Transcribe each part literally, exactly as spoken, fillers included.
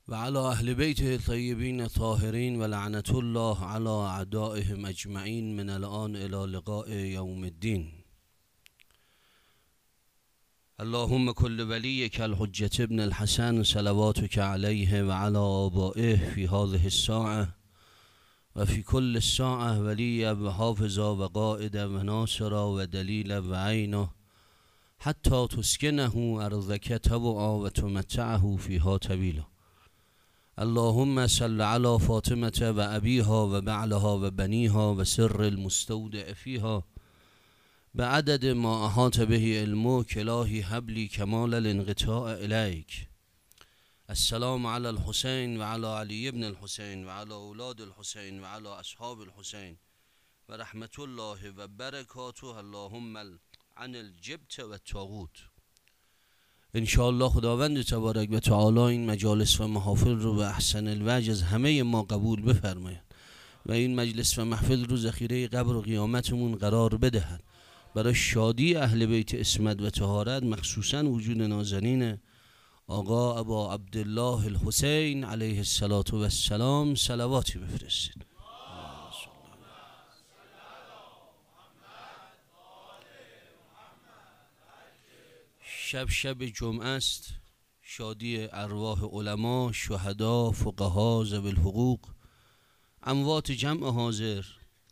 و علی اهل بیته الطیبین الطاهرین و لعنت الله علی اعدائهم اجمعین من الان الی لقاء یوم الدین. اللهم کل ولیک الحجة ابن الحسن صلواتک علیه و علی آبائه فی هذه الساعة و فی کل الساعة ولیا و حافظا و قائدا و ناصرا و دلیلا و عینا حتی تسکنه ارضک طوعا و تمتعه فیها طویلا. اللهم صل علی فاطمة و ابیها و بعلها و بنیها و سر المستودع فیها بعدد ما احاط به علمک الهی حبلی کمال الانقطاع الیک. السلام علی الحسین و علی علی ابن الحسین و علی اولاد الحسین و علی اصحاب الحسین و رحمت الله و برکاته. اللهم عن الجبت و الطاغوت. انشاءالله خداوند تبارک و تعالی این مجالس و محافل رو به احسن الوجه از همه ما قبول بفرماید و این مجلس و محفل رو ذخیره قبر و قیامتمون قرار بدهد. برای شادی اهل بیت اسمت و طهارت، مخصوصا وجود نازنین آقا ابا عبدالله الحسین علیه الصلاة و السلام صلواتی بفرستید. شب شب جمعه است، شادی ارواح علما، شهدا، فقها، ذوی الحقوق، اموات جمع حاضر،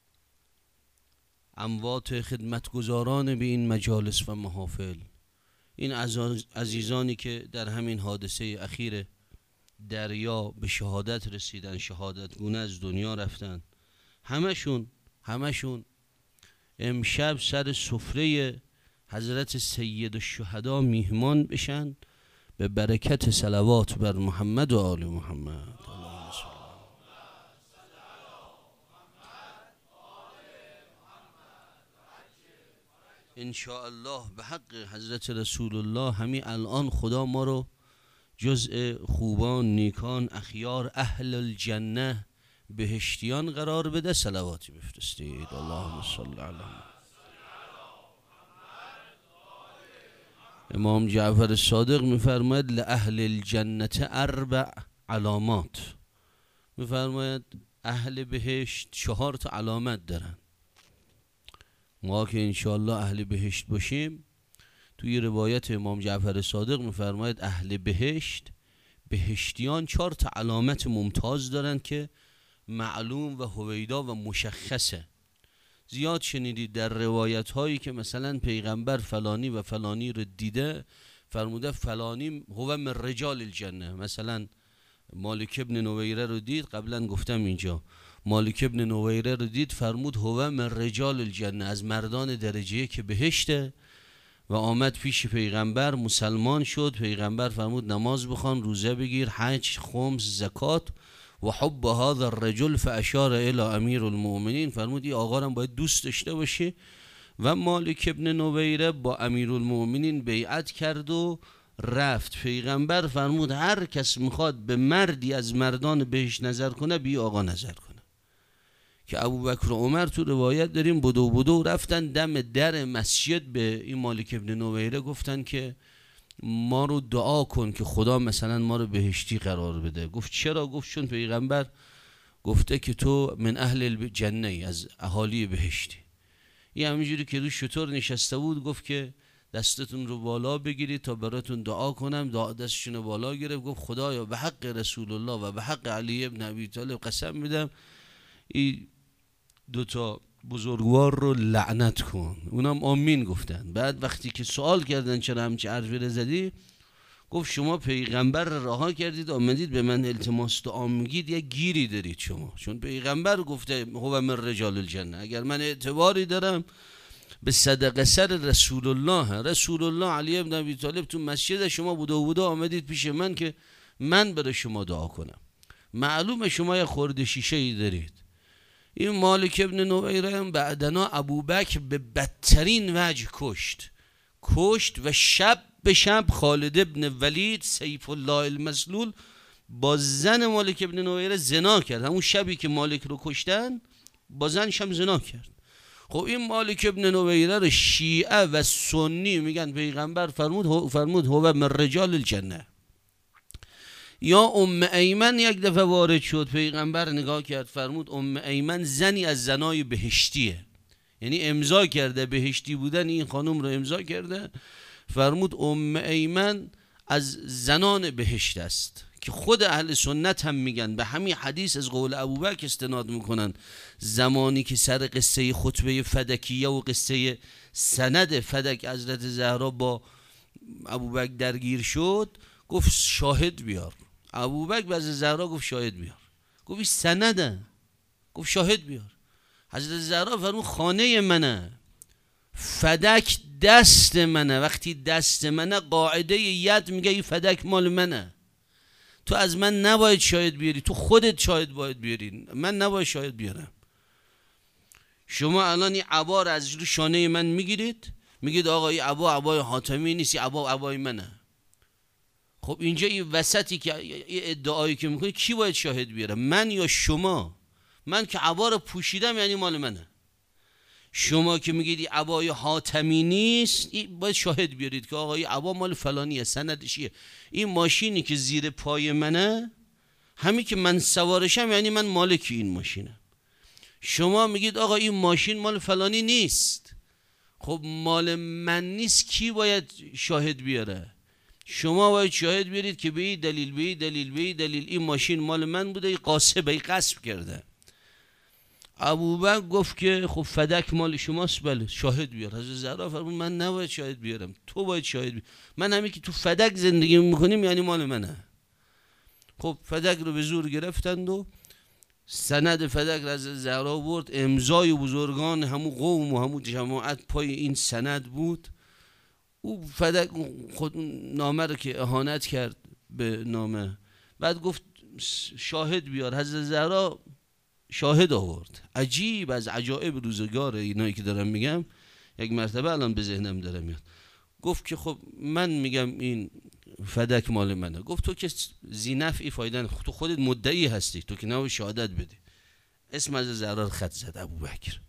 اموات خدمتگزاران به این مجالس و محافل، این عزیزانی که در همین حادثه اخیر دریا به شهادت رسیدن، شهادت گونه از دنیا رفتن، همشون همشون امشب سر سفره حضرت سید الشهدا میهمان بشن به برکت صلوات بر محمد و آل محمد. ان شاء الله به حق حضرت رسول الله همین الان خدا ما رو جزء خوبان، نیکان، اخیار، اهل الجنه، بهشتیان قرار بده. صلواتی بفرستید. اللهم صل علی امام جعفر صادق میفرماید لأهل الجنة اربع علامات. میفرماید اهل بهشت چهار تا علامت دارن. ما که انشاءالله اهل بهشت باشیم، توی روایت امام جعفر صادق میفرماید اهل بهشت، بهشتیان چهار تا علامت ممتاز دارن که معلوم و هویدا و مشخصه. زیاد شنیدید در روایت هایی که مثلا پیغمبر فلانی و فلانی رو دیده، فرموده فلانی هو من رجال الجنه. مثلا مالک ابن نویره رو دید، قبلا گفتم اینجا، مالک ابن نویره رو دید فرمود هو من رجال الجنه، از مردان درجه که بهشته، و آمد پیش پیغمبر، مسلمان شد. پیغمبر فرمود نماز بخوان، روزه بگیر، حج، خمس، زکات و حب هذا الرجل فاشار الى امیر المؤمنین. فرمود این آقا را باید دوست داشته باشی. و مالک ابن نویره با امیر المؤمنین بیعت کرد و رفت. پیغمبر فرمود هر کس میخواد به مردی از مردان بهش نظر کنه، بی آقا نظر کنه. که ابوبکر و عمر تو روایت داریم بدو بدو رفتن دم در مسجد به این مالک ابن نویره، گفتن که ما رو دعا کن که خدا مثلا ما رو بهشتی قرار بده. گفت چرا؟ گفت چون پیغمبر گفته که تو من اهل الجنه، از اهالی بهشتی. این همینجوری که رو شطور نشسته بود گفت که دستتون رو بالا بگیرید تا براتون دعا کنم. دعا دستشون رو بالا گرفت، گفت خدایا به حق رسول الله و به حق علی ابن ابی طالب قسم میدم این دوتا بزرگوار رو لعنت کن. اونم آمین گفتن. بعد وقتی که سوال کردن چرا همچه حرفی رو زدی، گفت شما پیغمبر رها کردید آمدید به من التماس دعا میگید، یه گیری دارید شما. چون پیغمبر گفته هو من رجال الجنه. اگر من اعتباری دارم به صدقه سر رسول الله، رسول الله علی ابن ابی طالب تو مسجد شما بوده بوده آمدید پیش من که من برای شما دعا کنم. معلومه شما یه خورده شیشه ای دارید. این مالک ابن نویره هم بعدنا ابوبکر به بدترین وجه کشت کشت و شب به شب خالد ابن ولید سیف الله المسلول با زن مالک ابن نویره زنا کرد. همون شبی که مالک رو کشتن با زنش هم زنا کرد. خب این مالک ابن نویره رو شیعه و سنی میگن پیغمبر فرمود فرمود هو من رجال الجنه. یا ام ایمن یک دفعه وارد شد، پیغمبر نگاه کرد فرمود ام ایمن زنی از زنای بهشتیه، یعنی امضا کرده بهشتی بودن این خانم رو امضا کرده، فرمود ام ایمن از زنان بهشت است، که خود اهل سنت هم میگن به همین حدیث از قول ابوبکر استناد میکنن. زمانی که سر قصه خطبه فدکیه و قصه سند فدک حضرت زهرا با ابوبکر درگیر شد، گفت شاهد بیار. ابوبکر به حضرت زهرا گفت شاهد بیار، گفت این سنده، گفت شاهد بیار. حضرت زهرا فرمود خانه منه، فدک دست منه، وقتی دست منه قاعده ید میگه این فدک مال منه، تو از من نباید شاهد بیاری، تو خودت شاهد باید بیاری، من نباید شاهد بیارم. شما الان این عبا رو از شانه من میگیرید، میگید آقا این عبا عبای حاتمی نیست، این عبا عبای منه. خب اینجا این وسطی که ادعایی که میکنید کی باید شاهد بیاره، من یا شما؟ من که عبا رو پوشیدم یعنی مال منه. شما که میگید این عبای حاتمی نیست، این باید شاهد بیارید که آقا این عبا مال فلانیه، سندشیه. این ماشینی که زیر پای منه، همین که من سوارشم یعنی من مالک این ماشینم. شما میگید آقا این ماشین مال فلانی نیست، خب مال من نیست، کی باید شاهد بیاره؟ شما باید شاهد بیارید که به این دلیل به این دلیل به این دلیل این ماشین مال من بوده، این قاصبه، این غصب کرده. ابوبکر گفت که خب فدک مال شماست، بله شاهد بیار. حضرت زهرا فرمود من نباید شاهد بیارم، تو باید شاهد بیار، من همین که تو فدک زندگی میکنیم یعنی مال منه. خب فدک رو به زور گرفتند و سند فدک رو از زهرا برد، امضای بزرگان همون قوم و همون جماعت پای این سند بود. او فدک خود نامه رو که اهانت کرد به نامه، بعد گفت شاهد بیار. حضرت زهرا شاهد آورد. عجیب از عجایب روزگار اینایی که دارم میگم، یک مرتبه الان به ذهنم داره میاد. گفت که خب من میگم این فدک مال منه. گفت تو که زینفعی فایده، تو خودت مدعی هستی، تو که نباید شهادت بدی. اسم از زهرا رو خط زد ابوبکر.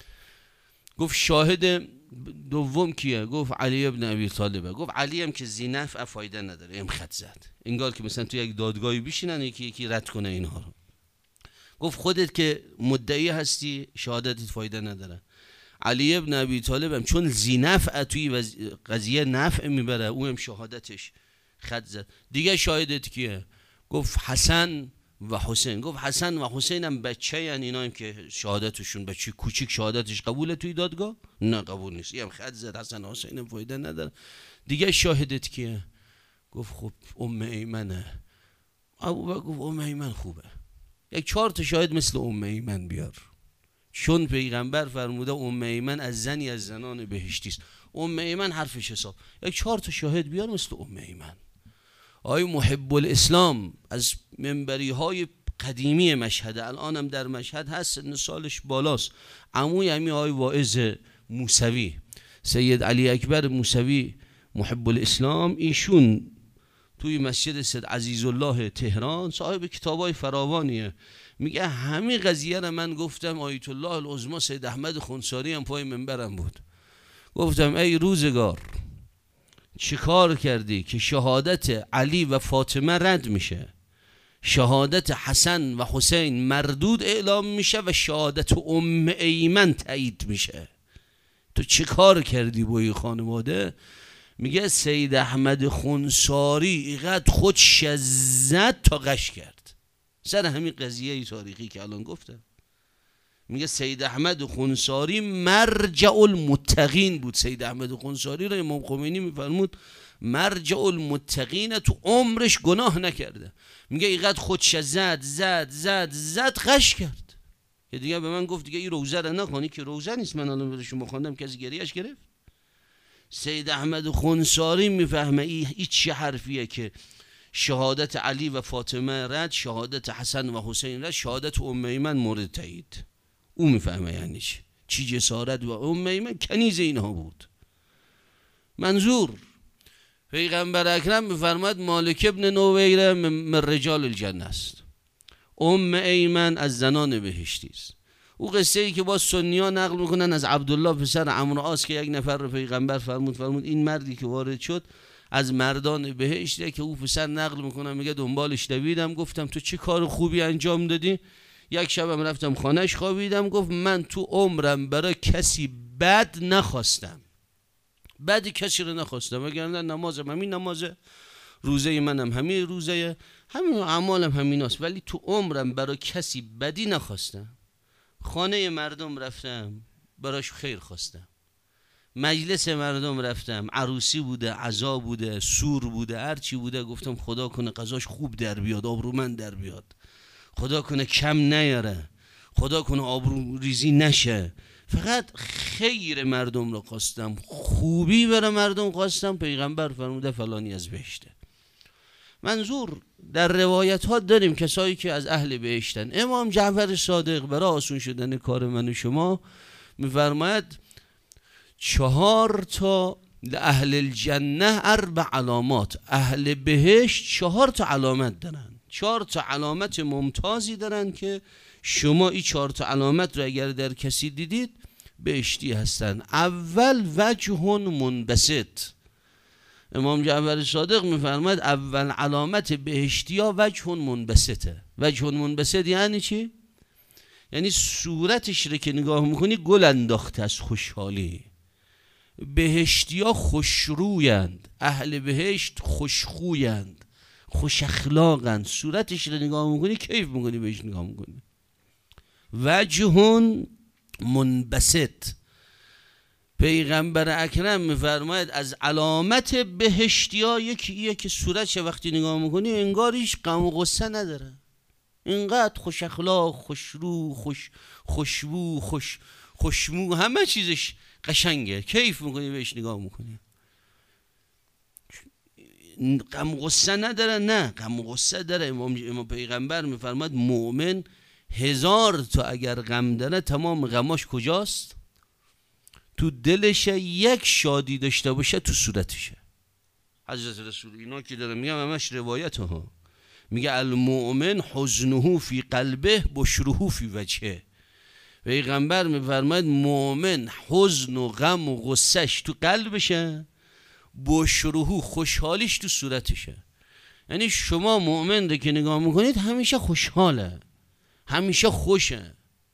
گفت شاهد دوم کیه؟ گفت علی ابن ابی طالبه. گفت علی هم که زینفع فایده نداره، هم خط زد. انگار که مثلا تو یک دادگاهی بشینن یکی یکی رد کنه اینها رو. گفت خودت که مدعی هستی شهادتت فایده نداره. علی ابن ابی طالب هم چون زینفع توی قضیه نفع میبره، او هم شهادتش خط زد. دیگه شاهدت کیه؟ گفت حسن و حسین. گفت حسن و حسین هم بچه یعنی اینا هم که شهادتشون بچه کوچیک شهادتش قبوله توی دادگاه؟ نه قبول نیست. این هم خط زد، حسن و حسین هم فایده نداره. دیگه شاهدت کیه؟ گفت خب ام ایمنه. ابوبکر گفت ام ایمن خوبه، یک چهار تا شاهد مثل ام ایمن بیار، چون پیغمبر فرموده ام ایمن از زنی از زنان بهشتی است. ام ایمن حرفش حساب، یک چهار تا شاهد بیار مثل ام ایمن. آقای محب الاسلام از منبری های قدیمی مشهد، الان هم در مشهد هست، سن سالش بالاست، عموی همین آقای واعظ موسوی، سید علی اکبر موسوی محب الاسلام، ایشون توی مسجد سید عزیزالله تهران صاحب کتابای فراوانیه، میگه همین قضیه رو من گفتم، آیت الله العظما سید احمد خنساری هم پای منبرم بود، گفتم ای روزگار چه کار کردی که شهادت علی و فاطمه رد میشه، شهادت حسن و حسین مردود اعلام میشه و شهادت ام ایمن تایید میشه، تو چه کار کردی با این خانواده؟ میگه سید احمد خنساری اینقدر خود شزد تا غش کرد سر همین قضیه تاریخی که الان گفتم. میگه سید احمد خنساری مرجع المتقین بود. سید احمد خنساری رو امام خمینی میفرمود مرجع المتقین، تو عمرش گناه نکرده. میگه اینقدر خودش زد زد زد زد غش کرد که دیگه به من گفت دیگه این روزه رو نخونی، که روزه نیست. من الان به شما خواندم کسی گریهش گرفت. سید احمد خنساری میفهمه این ای چه حرفیه که شهادت علی و فاطمه رد، شهادت حسن و حسین رد، شهادت ام ایمن مورد تایید. او میفهمه یعنی چی چی جسارت. و ام ایمن کنیز اینها بود. منظور پیغمبر اکرم میفرماد مالک ابن نویره من رجال الجنه است، ام ایمن از زنان بهشتی است. او قصه ای که با سنی ها نقل میکنن از عبدالله پسر عمرو عاص که یک نفر رو پیغمبر فرمود فرمود این مردی که وارد شد از مردان بهشته که او پسر نقل میکنه میگه دنبالش دویدم، گفتم تو چه کار خوبی انجام دادی؟ یک شبم رفتم خانهش خوابیدم، گفت من تو عمرم برای کسی بد نخواستم، بد کسی رو نخواستم، وگرنه نمازم همین نمازه، روزه منم همین روزه، همین اعمالم همین است، ولی تو عمرم برای کسی بدی نخواستم. خانه مردم رفتم براش خیر خواستم، مجلس مردم رفتم، عروسی بوده، عزا بوده، سور بوده، هرچی بوده، گفتم خدا کنه قضاش خوب در بیاد، آبرومند در بیاد، خدا کنه کم نیاره، خدا کنه آبرو ریزی نشه. فقط خیر مردم رو خواستم، خوبی برای مردم خواستم. پیغمبر فرموده فلانی از بهشته. منظور در روایت ها داریم کسایی که از اهل بهشتن. امام جعفر صادق برای آسون شدن کار من و شما میفرماید چهار تا اهل الجنه اربع علامات، اهل بهشت چهار تا علامت دارن، چهار تا علامت ممتازی دارن که شما این چهار تا علامت رو اگر در کسی دیدید بهشتی هستن. اول وجه منبسط، امام جعفر صادق میفرماید اول علامت بهشتی ها وجه منبسطه. وجه منبسط یعنی چی؟ یعنی صورتش رو که نگاه میکنی گل انداخته از خوشحالی. بهشتی ها خوشرویند، اهل بهشت خوشخویند، خوش اخلاقند، صورتش رو نگاه میکنی کیف میکنی بهش نگاه میکنی. وجه منبسط، پیغمبر اکرم میفرماید از علامت بهشتی ها یکی ایه که صورتش وقتی نگاه میکنی انگار هیچ غم و غصه نداره، اینقدر خوش اخلاق، خوشرو، خوش خوشبو، خوش خوشمو، همه چیزش قشنگه، کیف میکنی بهش نگاه میکنی. غم و غصه نداره؟ نه، غم و غصه داره. امام پیغمبر میفرماید مؤمن هزار تا اگر غم داره تمام غماش کجاست؟ تو دلشه. یک شادی داشته باشه تو صورتشه. حضرت رسول اینا که داره میگم همش روایت ها، میگه المؤمن حزنه فی قلبه بشره فی وجهه. پیغمبر میفرماید مؤمن حزن و غم و غصهش تو قلبشه، بشره خوشحالیش تو صورتشه. یعنی شما مؤمن رو که نگاه میکنید همیشه خوشحاله، همیشه خوشه،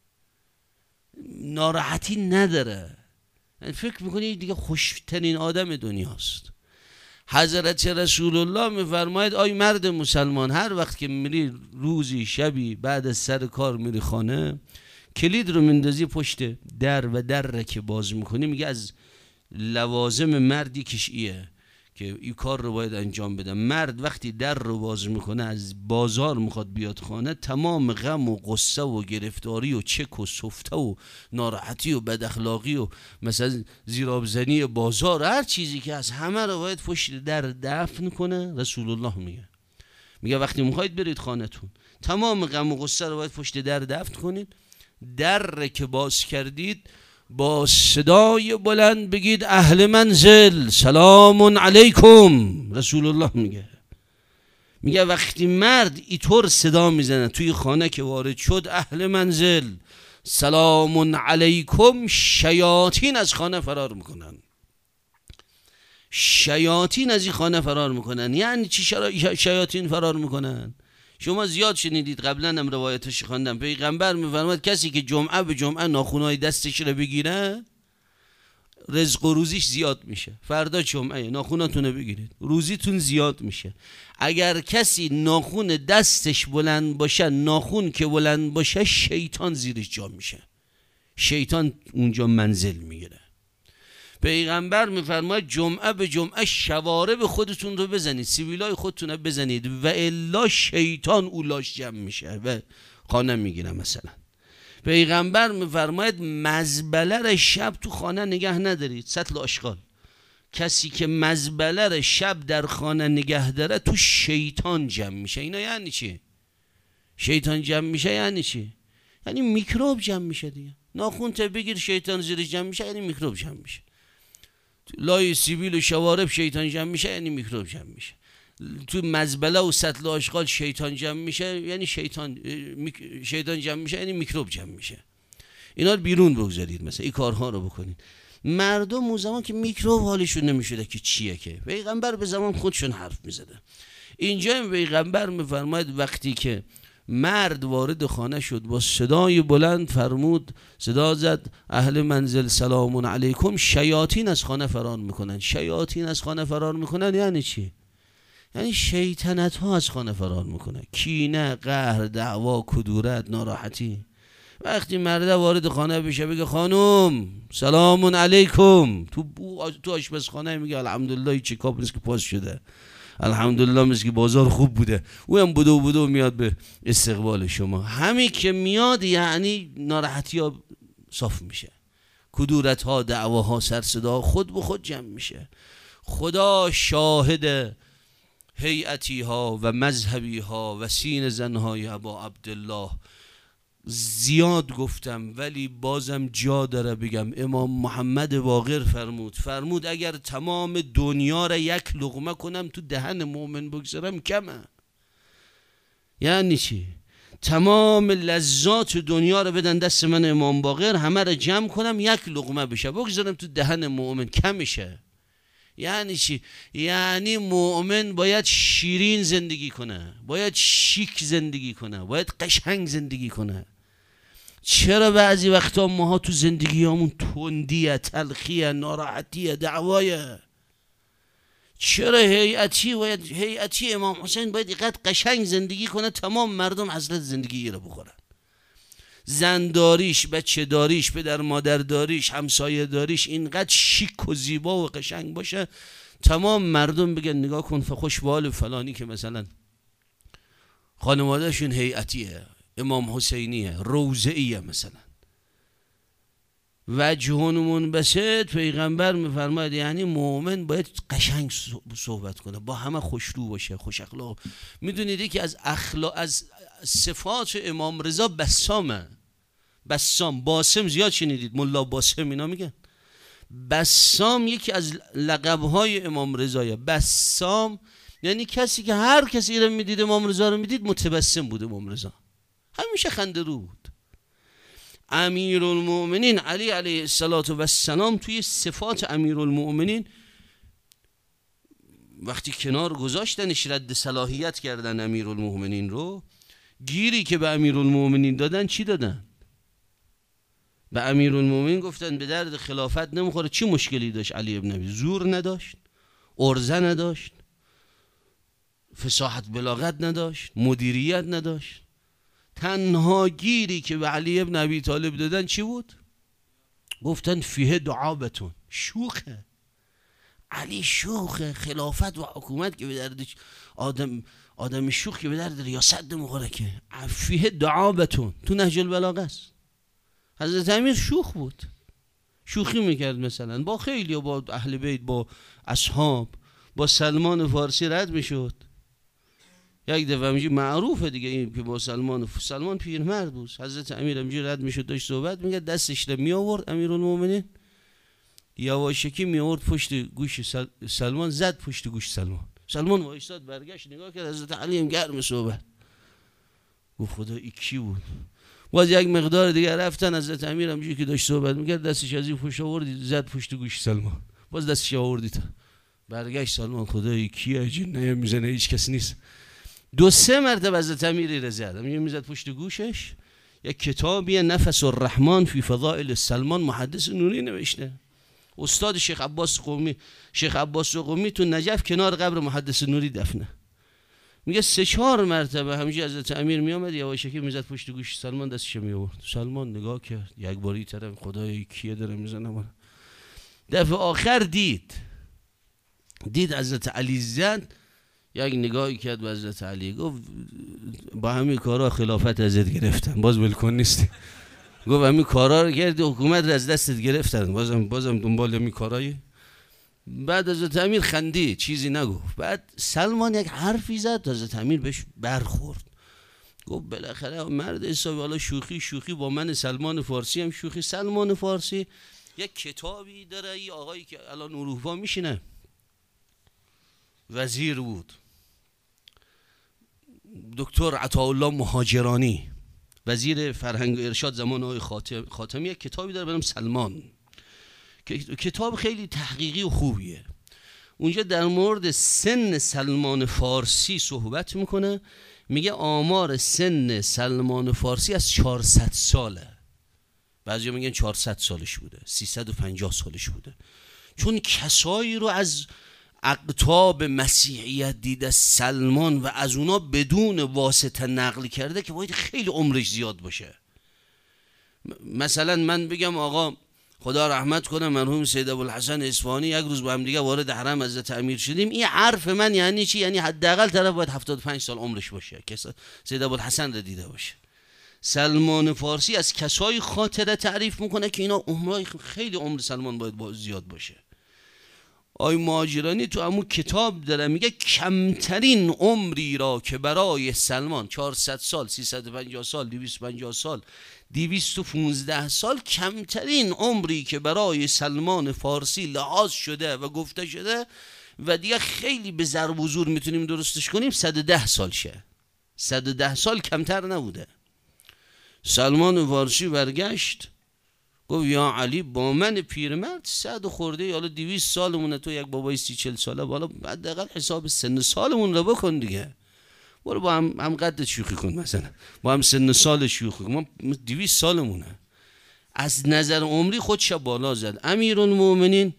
ناراحتی نداره، فکر میکنید دیگه خوشترین آدم دنیاست. حضرت رسول الله میفرماید آی مرد مسلمان، هر وقت که میری روزی شبی بعد از سر کار میری خانه، کلید رو مندازی پشت در و در را که باز میکنی، میگه از لوازم مردی کش ایه که این کار رو باید انجام بده. مرد وقتی در رو باز میکنه از بازار میخواد بیاد خانه، تمام غم و غصه و گرفتاری و چک و سفته و ناراحتی و بد اخلاقی و مثلا زیرابزنی بازار، هر چیزی که از همه رو باید پشت در دفن کنه. رسول الله میگه میگه وقتی میخواید برید خانهتون تمام غم و غصه رو باید پشت در دفن کنید. در که باز کردید با صدای بلند بگید اهل منزل سلام علیکم. رسول الله میگه میگه وقتی مرد اینطور صدا میزنه توی خانه که وارد شد اهل منزل سلام علیکم، شیاطین از خانه فرار میکنن. شیاطین از این خانه فرار میکنن. یعنی چی شیاطین فرار میکنن؟ شما زیاد شنیدید، قبلا هم روایتش خواندم، پیغمبر میفرماید کسی که جمعه به جمعه ناخونای دستش رو بگیره رزق و روزیش زیاد میشه. فردا جمعه ناخوناتون رو بگیرید، روزیتون زیاد میشه. اگر کسی ناخون دستش بلند باشه، ناخون که بلند باشه شیطان زیرش جا میشه، شیطان اونجا منزل میگیره. پیغمبر میفرماید جمعه به جمعه شوارب خودتون رو بزنید، سیبیلای خودتون رو بزنید و الا شیطان اولاش جمع میشه و خانه میگیره. مثلا پیغمبر میفرماید مزبله رو شب تو خانه نگه ندارید، سطل آشغال. کسی که مزبله رو شب در خانه نگه داره تو شیطان جمع میشه. اینا یعنی چی؟ شیطان جمع میشه یعنی چی؟ یعنی میکروب جمع میشه دیگه. ناخون تا بگیر شیطان زیر جمع میشه یعنی میکروب جمع میشه. لای سیبیل و شوارب شیطان جمع میشه یعنی میکروب جمع میشه. تو مزبله و سطل آشغال شیطان جمع میشه یعنی شیطان شیطان جمع میشه یعنی میکروب جمع میشه. اینا رو بیرون بگذارید، مثلا این کارها رو بکنید. مردم اون زمان که میکروب حالشون نمیشده که چیه، که پیغمبر به زمان خودشون حرف میزده. اینجا پیغمبر میفرماید وقتی که مرد وارد خانه شد با صدای بلند فرمود، صدا زد اهل منزل سلام علیکم، شیاطین از خانه فرار میکنن. شیاطین از خانه فرار میکنن یعنی چی؟ یعنی شیطنت ها از خانه فرار میکنه، کینه، قهر، دعوا، کدورت، ناراحتی. وقتی مرده وارد خانه بشه بگه خانم سلام علیکم، تو تو آشپزخانه میگه الحمدلله چه کاب نیست که پاس شده، الحمدلله مثل که بازار خوب بوده، او هم بدو بدو میاد به استقبال شما. همین که میاد یعنی ناراحتی ها صاف میشه، کدورت ها، دعواها، سر صدا خود به خود جمع میشه. خدا شاهد هیئتی ها و مذهبی ها و سین زنهای ابا عبدالله زیاد گفتم ولی بازم جا داره بگم. امام محمد باقر فرمود فرمود اگر تمام دنیا را یک لقمه کنم تو دهن مؤمن بگذارم کمه. یعنی چی؟ تمام لذات دنیا را بدن دست من امام باقر، همه را جمع کنم یک لقمه بشه بگذارم تو دهن مؤمن کمشه. یعنی چی؟ یعنی مؤمن باید شیرین زندگی کنه، باید شیک زندگی کنه، باید قشنگ زندگی کنه. چرا بعضی وقتا ماها تو زندگیامون تندیه، تلخیه، ناراحتیه، دعوایه؟ چرا هیئتی باید هیئتی امام حسین باید اینقدر قشنگ زندگی کنه تمام مردم حضرت زندگی رو بخورن؟ زن داریش، بچه داریش، پدر مادر داریش، همسایه داریش اینقدر شیک و زیبا و قشنگ باشه تمام مردم بگن نگاه کن خوش به حال فلانی که مثلا خانوادهشون هیئتیه، امام حسینیه، روضه‌ایه مثلا. وجهون منبسط پیغمبر میفرماید یعنی مؤمن باید قشنگ صحبت کنه، با همه خوشرو باشه، خوش اخلاق. میدونید که از اخلاق از صفات امام رضا بسامه. بسام، باسم زیاد شنیدید، ملا باسم اینا میگن. بسام یکی از لقبهای امام رضایه. بسام یعنی کسی که هر کسی رو میدید امام رضا رو میدید متبسم بود. امام رضا همیشه خنده رو بود. امیرالمؤمنین علی علیه السلام توی صفات امیرالمؤمنین وقتی کنار گذاشتنش رد صلاحیت کردن امیرالمؤمنین رو، گیری که به امیرالمؤمنین دادن چی دادن؟ به امیرالمؤمنین گفتن به درد خلافت نمیخوره. چی مشکلی داشت علی ابن ابی؟ زور نداشت، عرضه نداشت، فصاحت بلاغت نداشت، مدیریت نداشت. تنها گیری که به علی ابن ابی طالب دادن چی بود؟ گفتن فیه دعابتون، شوخه. علی شوخه. خلافت و حکومت که به درد آدم آدم شوخ که به درد ریاست نمیخوره که. فیه دعابتون تو نهج البلاغه است. حضرت امیر شوخ بود، شوخی میکرد مثلا با خیلی، با اهل بیت، با اصحاب، با سلمان فارسی رد میشد. یک دفعه همینجوری معروفه دیگه این که با سلمان سلمان پیرمرد بود، حضرت امیر همینجوری رد میشد داشت صحبت میکرد، دستش رو می آورد امیرالمومنین یواشکی می آورد پشت گوش سل... سلمان زد پشت گوش سلمان. سلمان وایساد برگشت نگاه کرد، حضرت علی هم گرم صحبت. گفت خدا این کی بود؟ باز یک مقدار دیگه رفتن، حضرت امیر همینجوری که داشت صحبت میکرد دستش از این پشت آورد زد پشت گوش سلمان، باز دستش آوردی تا برگشت سلمان خدا این کیه؟ جنه میزنه هیچ کس نیست. دو سه مرتبه حضرت امیری رو زد، همین میزد پشت گوشش. یک کتابی نفس الرحمن فی فضائل سلمان محدث نوری نوشته، استاد شیخ عباس قمی. شیخ عباس قمی تو نجف کنار قبر محدث نوری دفنه. میگه سه چهار مرتبه همینجوری حضرت امیر میامد یواشکی میزد پشت گوش سلمان، دستش می آورد. سلمان نگاه کرد یک باری طرف خدای کیه داره میزنه من. دفعه آخر دید دید حضرت علی زد، یک نگاهی کرد به حضرت علی گفت با همین کارا خلافت ازت گرفتن، باز ولکن نیستی. گفت همین کارا رو کردی حکومت رو از دستت گرفتن، بازم بازم دنبال همین کارایی. بعد حضرت امیر خندید، چیزی نگفت. بعد سلمان یک حرفی زد، حضرت امیر بهش برخورد. گفت بالاخره مرد حسابی، حالا شوخی شوخی با من سلمان فارسی هم شوخی. سلمان فارسی یک کتابی داره، ای آقایی که الان اروپا میشینه وزیر بود، دکتر عطاالله مهاجرانی، وزیر فرهنگ و ارشاد زمان آقای خاتم خاتمی، یک کتابی داره به نام سلمان. کتاب خیلی تحقیقی و خوبیه. اونجا در مورد سن سلمان فارسی صحبت میکنه، میگه آمار سن سلمان فارسی از چهارصد ساله. بعضی میگن چهارصد سالش بوده، سیصد و پنجاه سالش بوده، چون کسایی رو از اقطاب مسیحیت دیده سلمان و از اونا بدون واسطه نقل کرده که باید خیلی عمرش زیاد باشه. مثلا من بگم آقا خدا رحمت کنه مرحوم سید ابوالحسن اصفهانی یک روز با هم دیگه وارد حرم حضرت امیر شدیم، این حرف من یعنی چی؟ یعنی حداقل طرف باید هفتاد و پنج سال عمرش باشه که سید ابوالحسن رو دیده باشه. سلمان فارسی از کسای خاطره تعریف میکنه که اینا عمرای خیلی عمر سلمان باید زیاد باشه. آی مهاجرانی تو همون کتاب داره میگه کمترین عمری را که برای سلمان چهارصد سال، سیصد و پنجاه سال، دویست و پنجاه سال، دویست و پانزده سال، کمترین عمری که برای سلمان فارسی لحاظ شده و گفته شده و دیگه خیلی به ضرب و زور میتونیم درستش کنیم صد و ده سال شه. صد و ده سال کمتر نبوده. سلمان فارسی برگشت گفت یا علی با من پیرمرد صد خورده یا دویست سالمونه، تو یک بابای سی چل ساله، بالا حداقل حساب سن سالمون رو بکن دیگه، برو با هم هم قد شوخی کن، مثلا با هم سن سال شوخی کن، ما دویست سالمونه. از نظر عمری خودش بالا زد. امیرالمومنین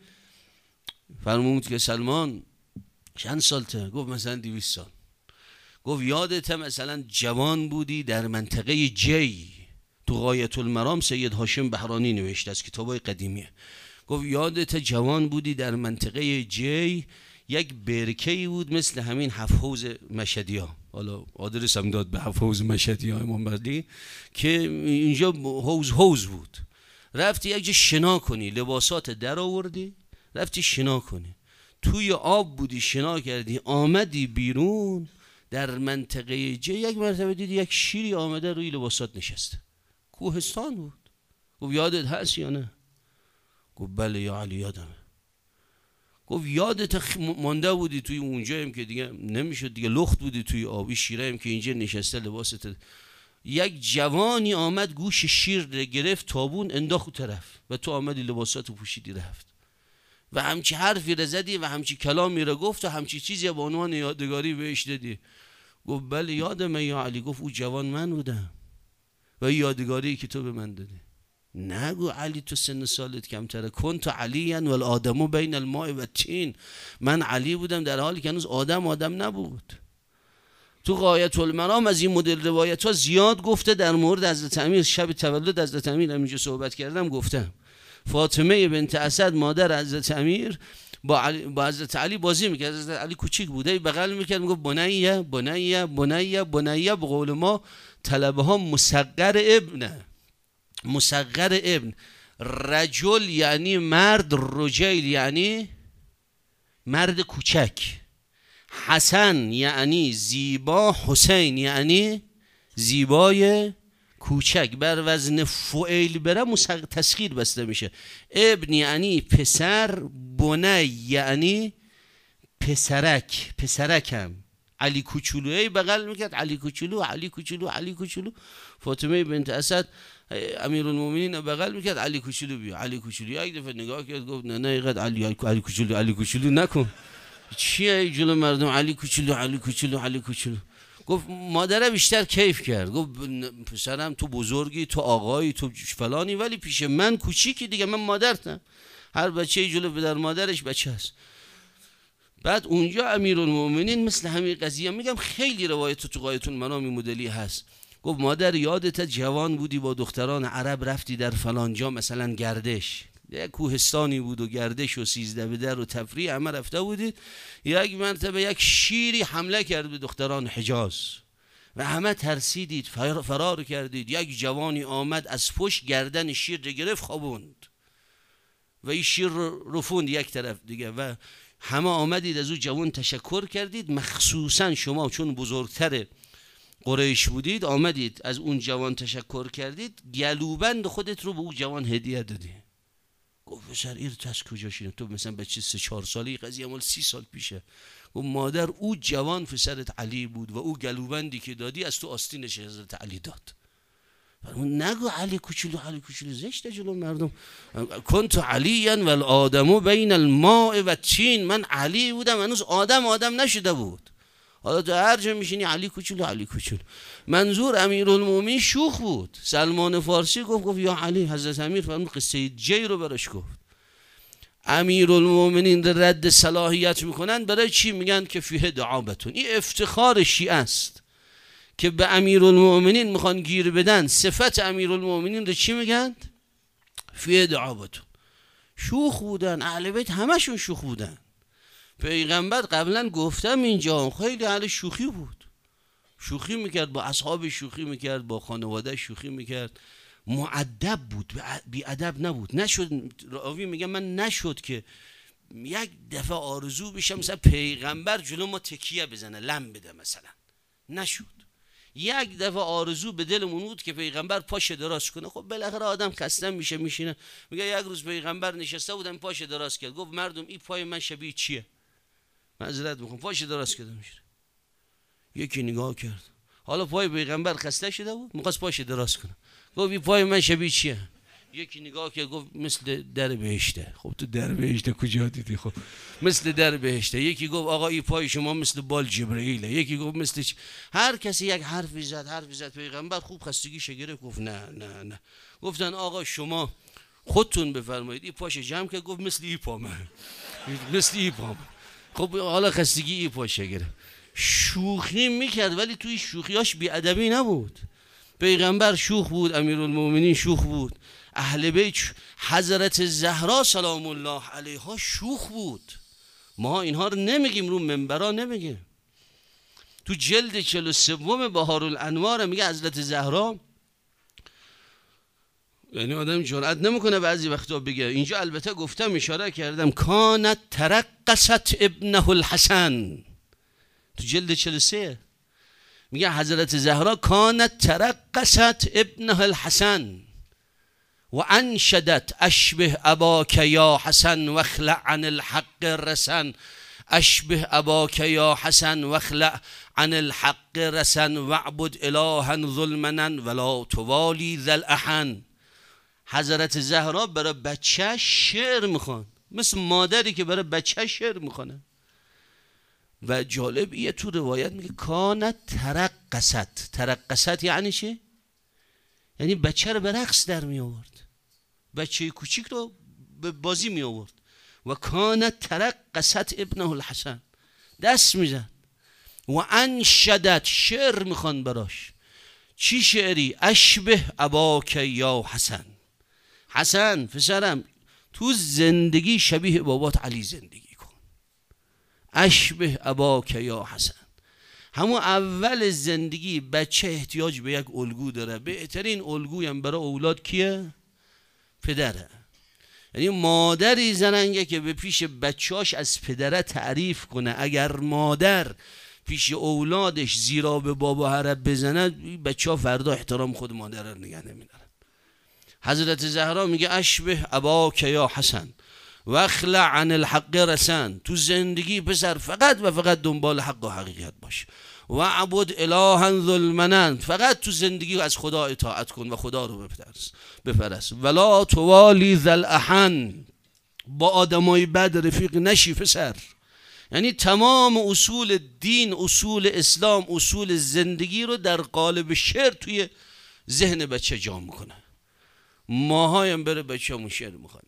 فرمود که سلمان چند سالته؟ گفت مثلا دویست سال. گفت یادت مثلا جوان بودی در منطقه جی، تو غایت المرام سید هاشم بهرانی نوشته از کتابای قدیمیه. گفت یادت جوان بودی در منطقه جی یک برکه‌ای بود مثل همین هفت حوض مشهدی‌ها، حالا آدرس هم داد به هفت حوض مشهدی‌ها امام بردی، که اینجا حوض حوض بود. رفتی یک جا شنا کنی، لباسات در آوردی رفتی شنا کنی، توی آب بودی شنا کردی، آمدی بیرون در منطقه جی یک مرتبه دیدی یک شیری آمده روی لباسات نشسته. کوهستان بود. گفت یادت هست یا نه؟ گفت بله یا علی یادمه. گفت یادت مانده بودی توی اونجا هم که دیگه نمیشد دیگه، لخت بودی توی آبی، شیره هم که اینجا نشسته لباست. یک جوانی آمد گوش شیر رو گرفت، تابون انداخت طرف و تو آمدی لباساتو پوشیدی رفت و همچی حرفی رو زدی و همچی کلامی رو گفت و همچی چیزی به عنوان یادگاری بهش دادی. گفت بله یادمه یا علی. گفت او جوان من بودم و یادگاری که تو به من دادی. نگو علی تو سن سالت کمتره. کن تو علی و الآدمو بین الماء و الطین. من علی بودم در حالی که هنوز آدم آدم نبود. تو غایت المرام از این مدل روایت ها زیاد گفته. در مورد حضرت امیر شب تولد حضرت امیر همینجا صحبت کردم، گفتم فاطمه بنت اسد مادر حضرت امیر با, علی با حضرت علی بازی میکرد. حضرت علی کوچیک بوده، بغل میکرد میگفت بنیه بنیه بنیه بنیه. به قول ما طلبه ها مصغر ابن، مصغر ابن. رجل یعنی مرد، رجیل یعنی مرد کوچک. حسن یعنی زیبا، حسین یعنی زیبای کوچک. بر وزن فعیل بره مصغر تسخیر بسته میشه. ابن یعنی پسر، بنی یعنی پسرک، پسرکم. علی کوچولوی بغل میکرد، علی کوچولو علی کوچولو علی کوچولو. فاطمه بنت اسد امیرالمومنین بغل میکرد، علی کوچولو بیا علی کوچولو. یک دفعه نگاه کرد گفت نه نه اینقدر علی علی کوچولو علی کوچولو نکن، چیه جلو مردم علی کوچولو علی کوچولو علی کوچولو. گفت مادره بیشتر کیف کرد، گفت پسرم تو بزرگی، تو آقایی، تو فلانی، ولی پیش من کوچیکی دیگه، من مادرتم. هر بچه جلو پدر مادرش بچه است. بعد اونجا امیرالمومنین مثل همین قضیه، میگم خیلی روایت تو غایت المرام مدلی هست. گفت مادر یادت جوان بودی با دختران عرب رفتی در فلان جا مثلا گردش، یک کوهستانی بود و گردش و سیزده به در و تفریح همه رفته بودید، یک مرتبه یک شیری حمله کرد به دختران حجاز و همه ترسیدید، فرار کردید. یک جوانی آمد از پشت گردن شیر رو گرفت خوابوند و این شیر رو رفوند یک طرف دیگه و همه آمدید از او جوان تشکر کردید. مخصوصا شما چون بزرگتر قریش بودید آمدید از اون جوان تشکر کردید، گلوبند خودت رو به اون جوان هدیه دادی. گفت پسر این تو از کجا شینه؟ تو مثلا بچه سه چهار ساله، قضیه مال سی سال پیشه. گفت مادر او جوان پسرت علی بود و او گلوبندی که دادی از تو آستینش حضرت علی داد. نگو علی کوچولو علی کوچولو زشته جلو مردم. کنت علیا و الآدم بین الماء و الطین، من علی بودم هنوز آدم آدم نشده بود. حالا تو هر جا میشینی علی کوچولو علی کوچولو. منظور امیرالمومنین شوخ بود. سلمان فارسی گفت گفت یا علی، حضرت امیر فرمود قصه جی رو براش گفت. امیرالمومنین رد صلاحیت میکنن برای چی؟ میگن که فیه دعابتون. این افتخار شیعه است که به امیرالمومنین میخوان گیر بدن. صفت امیرالمومنین رو چی میگن؟ فیه دعابتون. شوخ بودن، اهل بیت همشون شوخ بودن. پیغمبر قبلا گفتم اینجا خیلی اهل شوخی بود، شوخی میکرد با اصحاب، شوخی میکرد با خانواده، شوخی میکرد، مؤدب بود، بی ادب نبود. نشد، راوی میگه من نشد که یک دفعه آرزو بشم مثلا پیغمبر جلو ما تکیه بزنه، لم بده مثلا، نشد. یک دفعه آرزو به دلمون بود که پیغمبر پاش دراز کنه. خب بالاخره آدم خسته میشه میشینه. میگه یک روز پیغمبر نشسته بودم پاش دراز کرد، گفت مردم این پای من شبیه چیه؟ معذرت میخوام، پاش دراز کرده میشه. یکی نگاه کرد، حالا پای پیغمبر خسته شده بود، میخواست پاش دراز کنه، گفت این پای من شبیه چیه؟ یکی نگاه کرد گفت مثل در بهشته. خب تو در بهشته کجا دیدی؟ خب مثل در بهشته. یکی گفت آقا این پای شما مثل بال جبرئیله. یکی گفت مثل چ... هر کسی یک حرفی زد، حرفی زد. پیغمبر خوب خستگیش گرفت، گفت نه نه نه. گفتن آقا شما خودتون بفرمایید. این پاش جمع کرد گفت مثل این پا من، مثل این پا من. خب حالا خستگی این پاش گرفت. شوخی میکرد ولی توی شوخیاش بیادبی نبود. پیغمبر شوخ بود، امیرالمومنین شوخ بود، اهل بیت، حضرت زهرا سلام الله علیها شوخ بود. ما اینها رو نمیگیم، رو منبرا نمیگیم. تو جلد چهل و سه بهارالانوار میگه حضرت زهرا، یعنی آدم جرئت نمیکنه بعضی وقتا بگه، اینجا البته گفتم اشاره کردم، کانت ترقصت ابنه الحسن. تو جلد چهل و سه میگه حضرت زهرا کانت ترقصت ابنه الحسن و انشدت اشبه اباک یا حسن و اخلع عن الحق رسن. اشبه اباک یا حسن و اخلع عن الحق رسن واعبد الها ظلمنا ولا توالی ذا الاحن. حضرت زهرا برای بچه شعر میخوان، مثل مادری که برای بچه شعر میخوانه. و جالب یه تو روایت میگه کانت ترقصت. ترقصت یعنی چی؟ یعنی بچه رو به رقص در می آورد، بچه کوچیک رو به بازی می آورد. و کانت ترقصت ابنه الحسن، دست میزد. و انشدت، شعر میخوان براش. چی شعری؟ اشبه اباک یا حسن. حسن پسرم تو زندگی شبیه بابات علی زندگی کن. اشبه اباک یا حسن. همون اول زندگی بچه احتیاج به یک الگو داره. بهترین الگوی هم برای اولاد کیه؟ پدره. یعنی مادری زننگه که به پیش بچهاش از پدره تعریف کنه. اگر مادر پیش اولادش زیرا به بابا حرب بزنه، بچه ها فردا احترام خود مادر رو نگه نمیدارن. حضرت زهرا میگه اشبه اباک یا حسن و اخلع عن الحق رسن. تو زندگی پسر فقط و فقط دنبال حق و حقیقت باش. و عبد الها ظلمنا، فقط تو زندگی از خدا اطاعت کن و خدا رو بپرست بپرست. ولا توالی ذا الاحن، با آدمای بد رفیق نشی پسر. یعنی تمام اصول دین، اصول اسلام، اصول زندگی رو در قالب شعر توی ذهن بچه جا میکنه. ماهایم بره بچه همون شعر میخونه،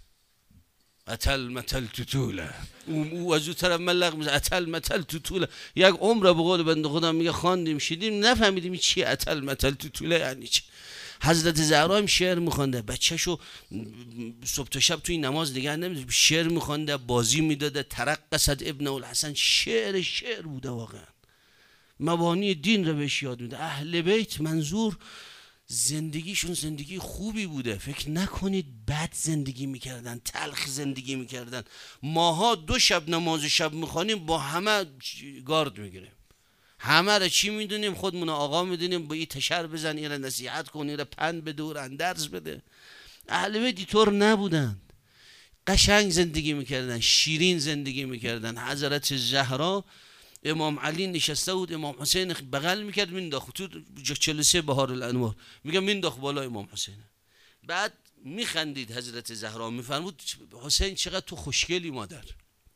اتل متل توتوله، او از اون طرف ملق میزه اتل متل توتوله. یک عمر به قول بنده خدا میگه خواندیم شیدیم نفهمیدیم چیه اتل متل توتوله یعنی چی. حضرت زهرا هم شعر میخونده، بچه‌شو صبح تا شب توی نماز نگه نمیداشت، شعر میخونده، بازی میداده. ترقصت ابن الحسن، شعر شعر بوده واقعا. مبانی دین رو بهش یاد میده. اهل بیت منظور زندگیشون زندگی خوبی بوده. فکر نکنید بد زندگی میکردن، تلخ زندگی میکردن. ماها دو شب نماز شب میخوانیم با همه گارد میگیریم، همه را چی میدونیم؟ خودمون آقا میدونیم. با این تشر بزن، این را نصیحت کن، این را پند بده، و اندرز بده. اهل بیت اینطور نبودن، قشنگ زندگی میکردن، شیرین زندگی میکردن. حضرت زهرا امام علی نشسته بود، امام حسین بغل میکرد مینداخت تو چهل و سه بهار الانوار، میگم مینداخت بالا امام حسین. بعد میخندید حضرت زهرا، میفرمود حسین چقدر تو خوشگلی مادر.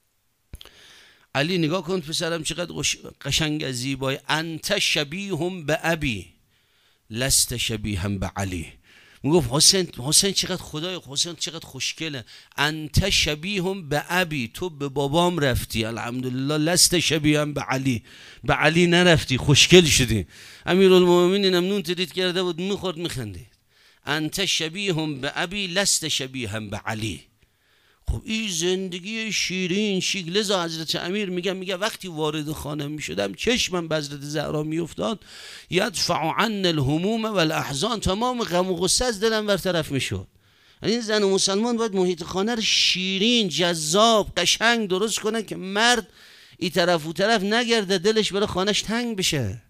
علی نگاه کن پسرم چقدر قشنگ زیبای، انت شبیهم به ابی لست شبیهم به علی. میگفت حسین حسین چقدر خدای حسین چقدر خوشگله، انت شبیهم به ابی، تو به بابام رفتی الحمدلله، لست شبیهم به علی، به علی نرفتی، خوشگل شدی. امیرالمومنین هم نون تدید کرده بود میخورد میخندید. انت شبیهم به ابی لست شبیهم به علی. خب این زندگی شیرین شیک. لذا حضرت امیر میگم میگه وقتی وارد خانه میشدم چشمم به حضرت زهرا میافتاد، یدفع عن الهموم والاحزان، تمام غم و غصه از دلم برطرف میشد. این زن مسلمان باید محیط خانه رو شیرین جذاب قشنگ درست کنه که مرد این طرف و طرف نگرده، دلش برای خانهش تنگ بشه.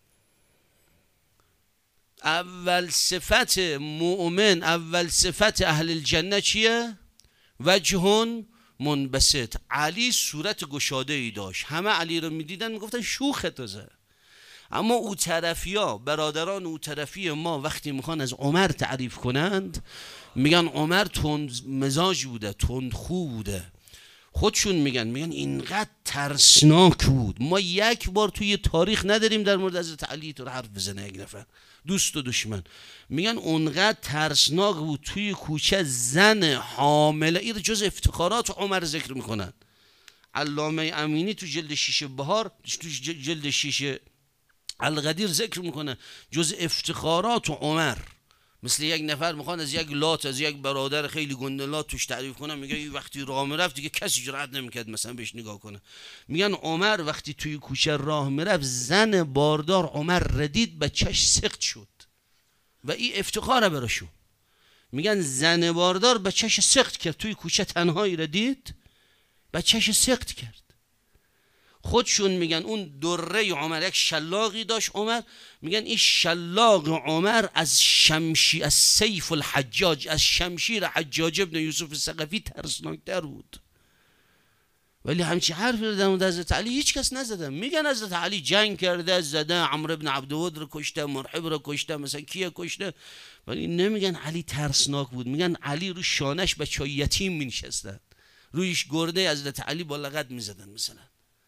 اول صفت مؤمن، اول صفت اهل الجنه چیه؟ وجهون منبسط. علی صورت گشاده ای داشت، همه علی رو میدیدن میگفتن شوخه تازه. اما او طرفیا، برادران او طرفی ما وقتی میخوان از عمر تعریف کنند میگن عمر تند مزاج بوده، تند خو بوده. خودشون میگن میگن اینقدر ترسناک بود. ما یک بار توی تاریخ نداریم در مورد حضرت علی تو حرف بزنه یک نفر، دوست و دشمن. میگن اونقدر ترسناک بود توی کوچه زن حامله، این جز افتخارات عمر ذکر میکنن. علامه امینی تو جلد شیش بهار، تو جلد شیش القدیر ذکر میکنه جز افتخارات عمر. مثل یک نفر میخوان از یک لات، از یک برادر خیلی گندلات توش تعریف کنن، میگه این وقتی راه میرفت دیگه کسی جرئت نمیکرد مثلا بهش نگاه کنه. میگن عمر وقتی توی کوچه راه میرفت زن باردار عمر ردید بچهش سخت شد و این افتخاره براشون. میگن زن باردار بچهش سخت کرد، توی کوچه تنهایی ردید بچهش سخت کرد. خودشون میگن اون دره عمر یک شلاقی داشت عمر، میگن این شلاق عمر از شمشیر، از سیف الحجاج، از شمشیر حجاج ابن یوسف الثقفی ترسناکتر بود. ولی همچی حرفی رو در مورد حضرت علی هیچ کس نزدن. میگن حضرت علی جنگ کرده، زده، عمرو ابن عبدود رو کشته، مرحب رو کشته، مثلا کیه کشته، ولی نمیگن علی ترسناک بود. میگن علی رو شانش بچهای یتیم مینشستن، رویش گرده حضرت علی با لغت میزدن مثلا.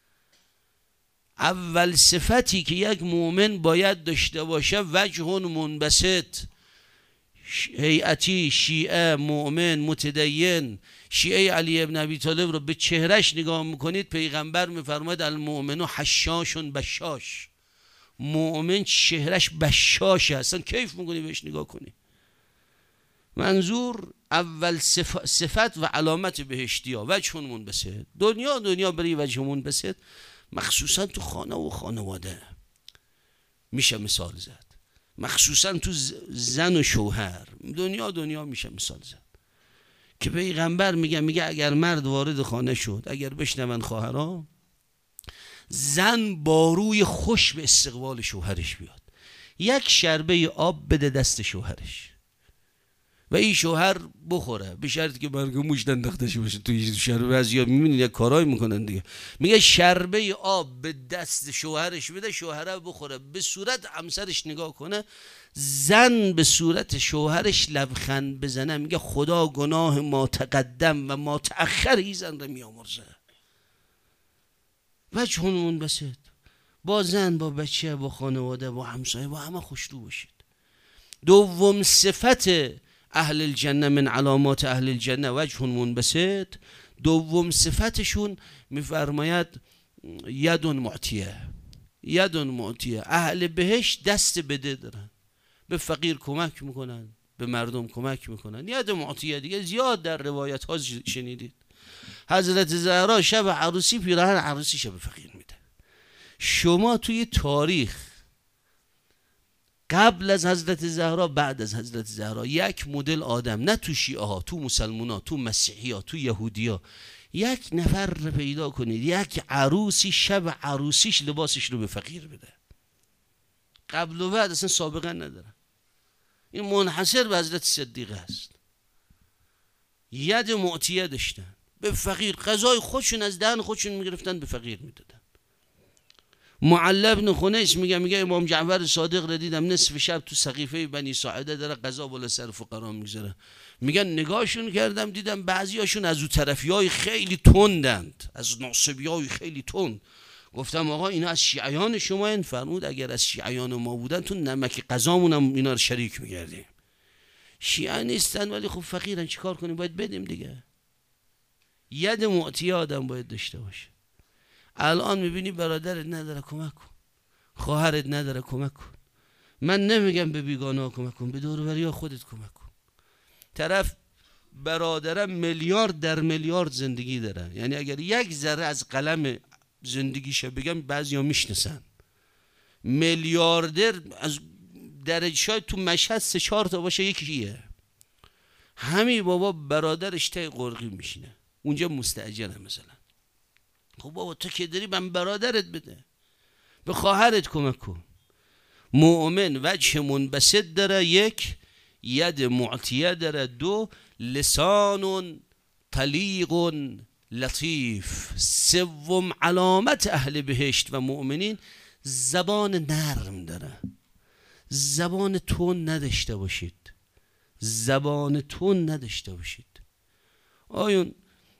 اول صفتی که یک مؤمن باید داشته باشه وجه منبسط. هیئتی شیعه مؤمن متدین، شیعه علی ابن ابی طالب رو به چهرش نگاه میکنید، پیغمبر میفرماید المؤمن حشاشون بشاش، مؤمن چهرش بشاشه، اصلا کیف میکنی بهش نگاه کنی. منظور اول صف... صفت و علامت بهشتی ها وجه منبسط. دنیا دنیا برای وجه منبسط، مخصوصا تو خانه و خانواده میشه مثال زد، مخصوصا تو زن و شوهر دنیا دنیا میشه مثال زد که پیغمبر میگه میگه اگر مرد وارد خانه شد، اگر بشنون خواهران، زن با روی خوش به استقبال شوهرش بیاد، یک شربه آب بده دست شوهرش و این شوهر بخوره، به شرطی که برگ موش انداخته باشه توی شربه. از یا میبینید یک کارایی میکنن دیگه، میگه شربه آب به دست شوهرش بده، شوهره بخوره، به صورت همسرش نگاه کنه، زن به صورت شوهرش لبخند بزنه، میگه خدا گناه ما تقدم و ما تأخر این زن رو میامرزه. وجه منبسط، با زن، با بچه، با خانواده، با همسایه، با همه خوشرو باشید. دوم صفت اهل الجنه من علامات اهل الجنه وجه منبسط، دوم صفتشون میفرماید ید معطیه. ید معطیه، اهل بهشت دست بده دارن، به فقیر کمک میکنن، به مردم کمک میکنن. ید معطیه دیگه زیاد در روایت ها شنیدید. حضرت زهرا شب عروسی پیراهن عروسی شب فقیر میده. شما توی تاریخ قبل از حضرت زهرا، بعد از حضرت زهرا، یک مدل آدم، نه تو شیعه ها، تو مسلمان ها، تو مسیحی ها، تو یهودی ها، یک نفر رو پیدا کنید یک عروسی شب عروسیش لباسش رو به فقیر بده. قبل و بعد اصلا سابقه نداره. این منحصر به حضرت صدیقه است. ید معطیه داشتن، به فقیر غذای خودشون از دهن خودشون میگرفتن به فقیر میدادن. معلی بن خنیس میگه میگه امام جعفر صادق رو دیدم نصف شب تو سقیفه بنی ساعده داره غذا بالا سر فقرا میگذاره. میگن نگاهشون کردم دیدم بعضیاشون از اون طرفیای خیلی تندند، از ناصبیای خیلی تند. گفتم آقا اینا از شیعیان شما این؟ فرمود اگر از شیعیان ما بودن تو نمک غذامون هم اینا رو شریک می‌کردیم. شیعه نیستن ولی خب فقیرن، چیکار کنیم؟ باید بدیم دیگه. ید معطیه آدم باید داشته باشه. الان میبینی برادرت نداره کمک کن، خواهرت نداره کمک کن. من نمیگم به بیگانه ها کمک کن، به دور و بریا خودت کمک کن. طرف برادرم میلیارد در میلیارد زندگی داره، یعنی اگر یک ذره از قلم زندگیشه بگم بعضیا میشناسن. میلیاردر از درجه شاید تو مشهد سه چهار تا باشه یکیه. همین بابا برادرش تای قرقی میشینه اونجا مستاجره مثلا. خب بابا تو که داری من برادرت بده، به خواهرت کمک کن. مؤمن وجه منبسط داره، یک ید معطیه داره، دو لسان طلیق لطیف، سوم علامت اهل بهشت و مؤمنین زبان نرم داره. زبان تون نداشته باشید، زبان تون نداشته باشید. آیون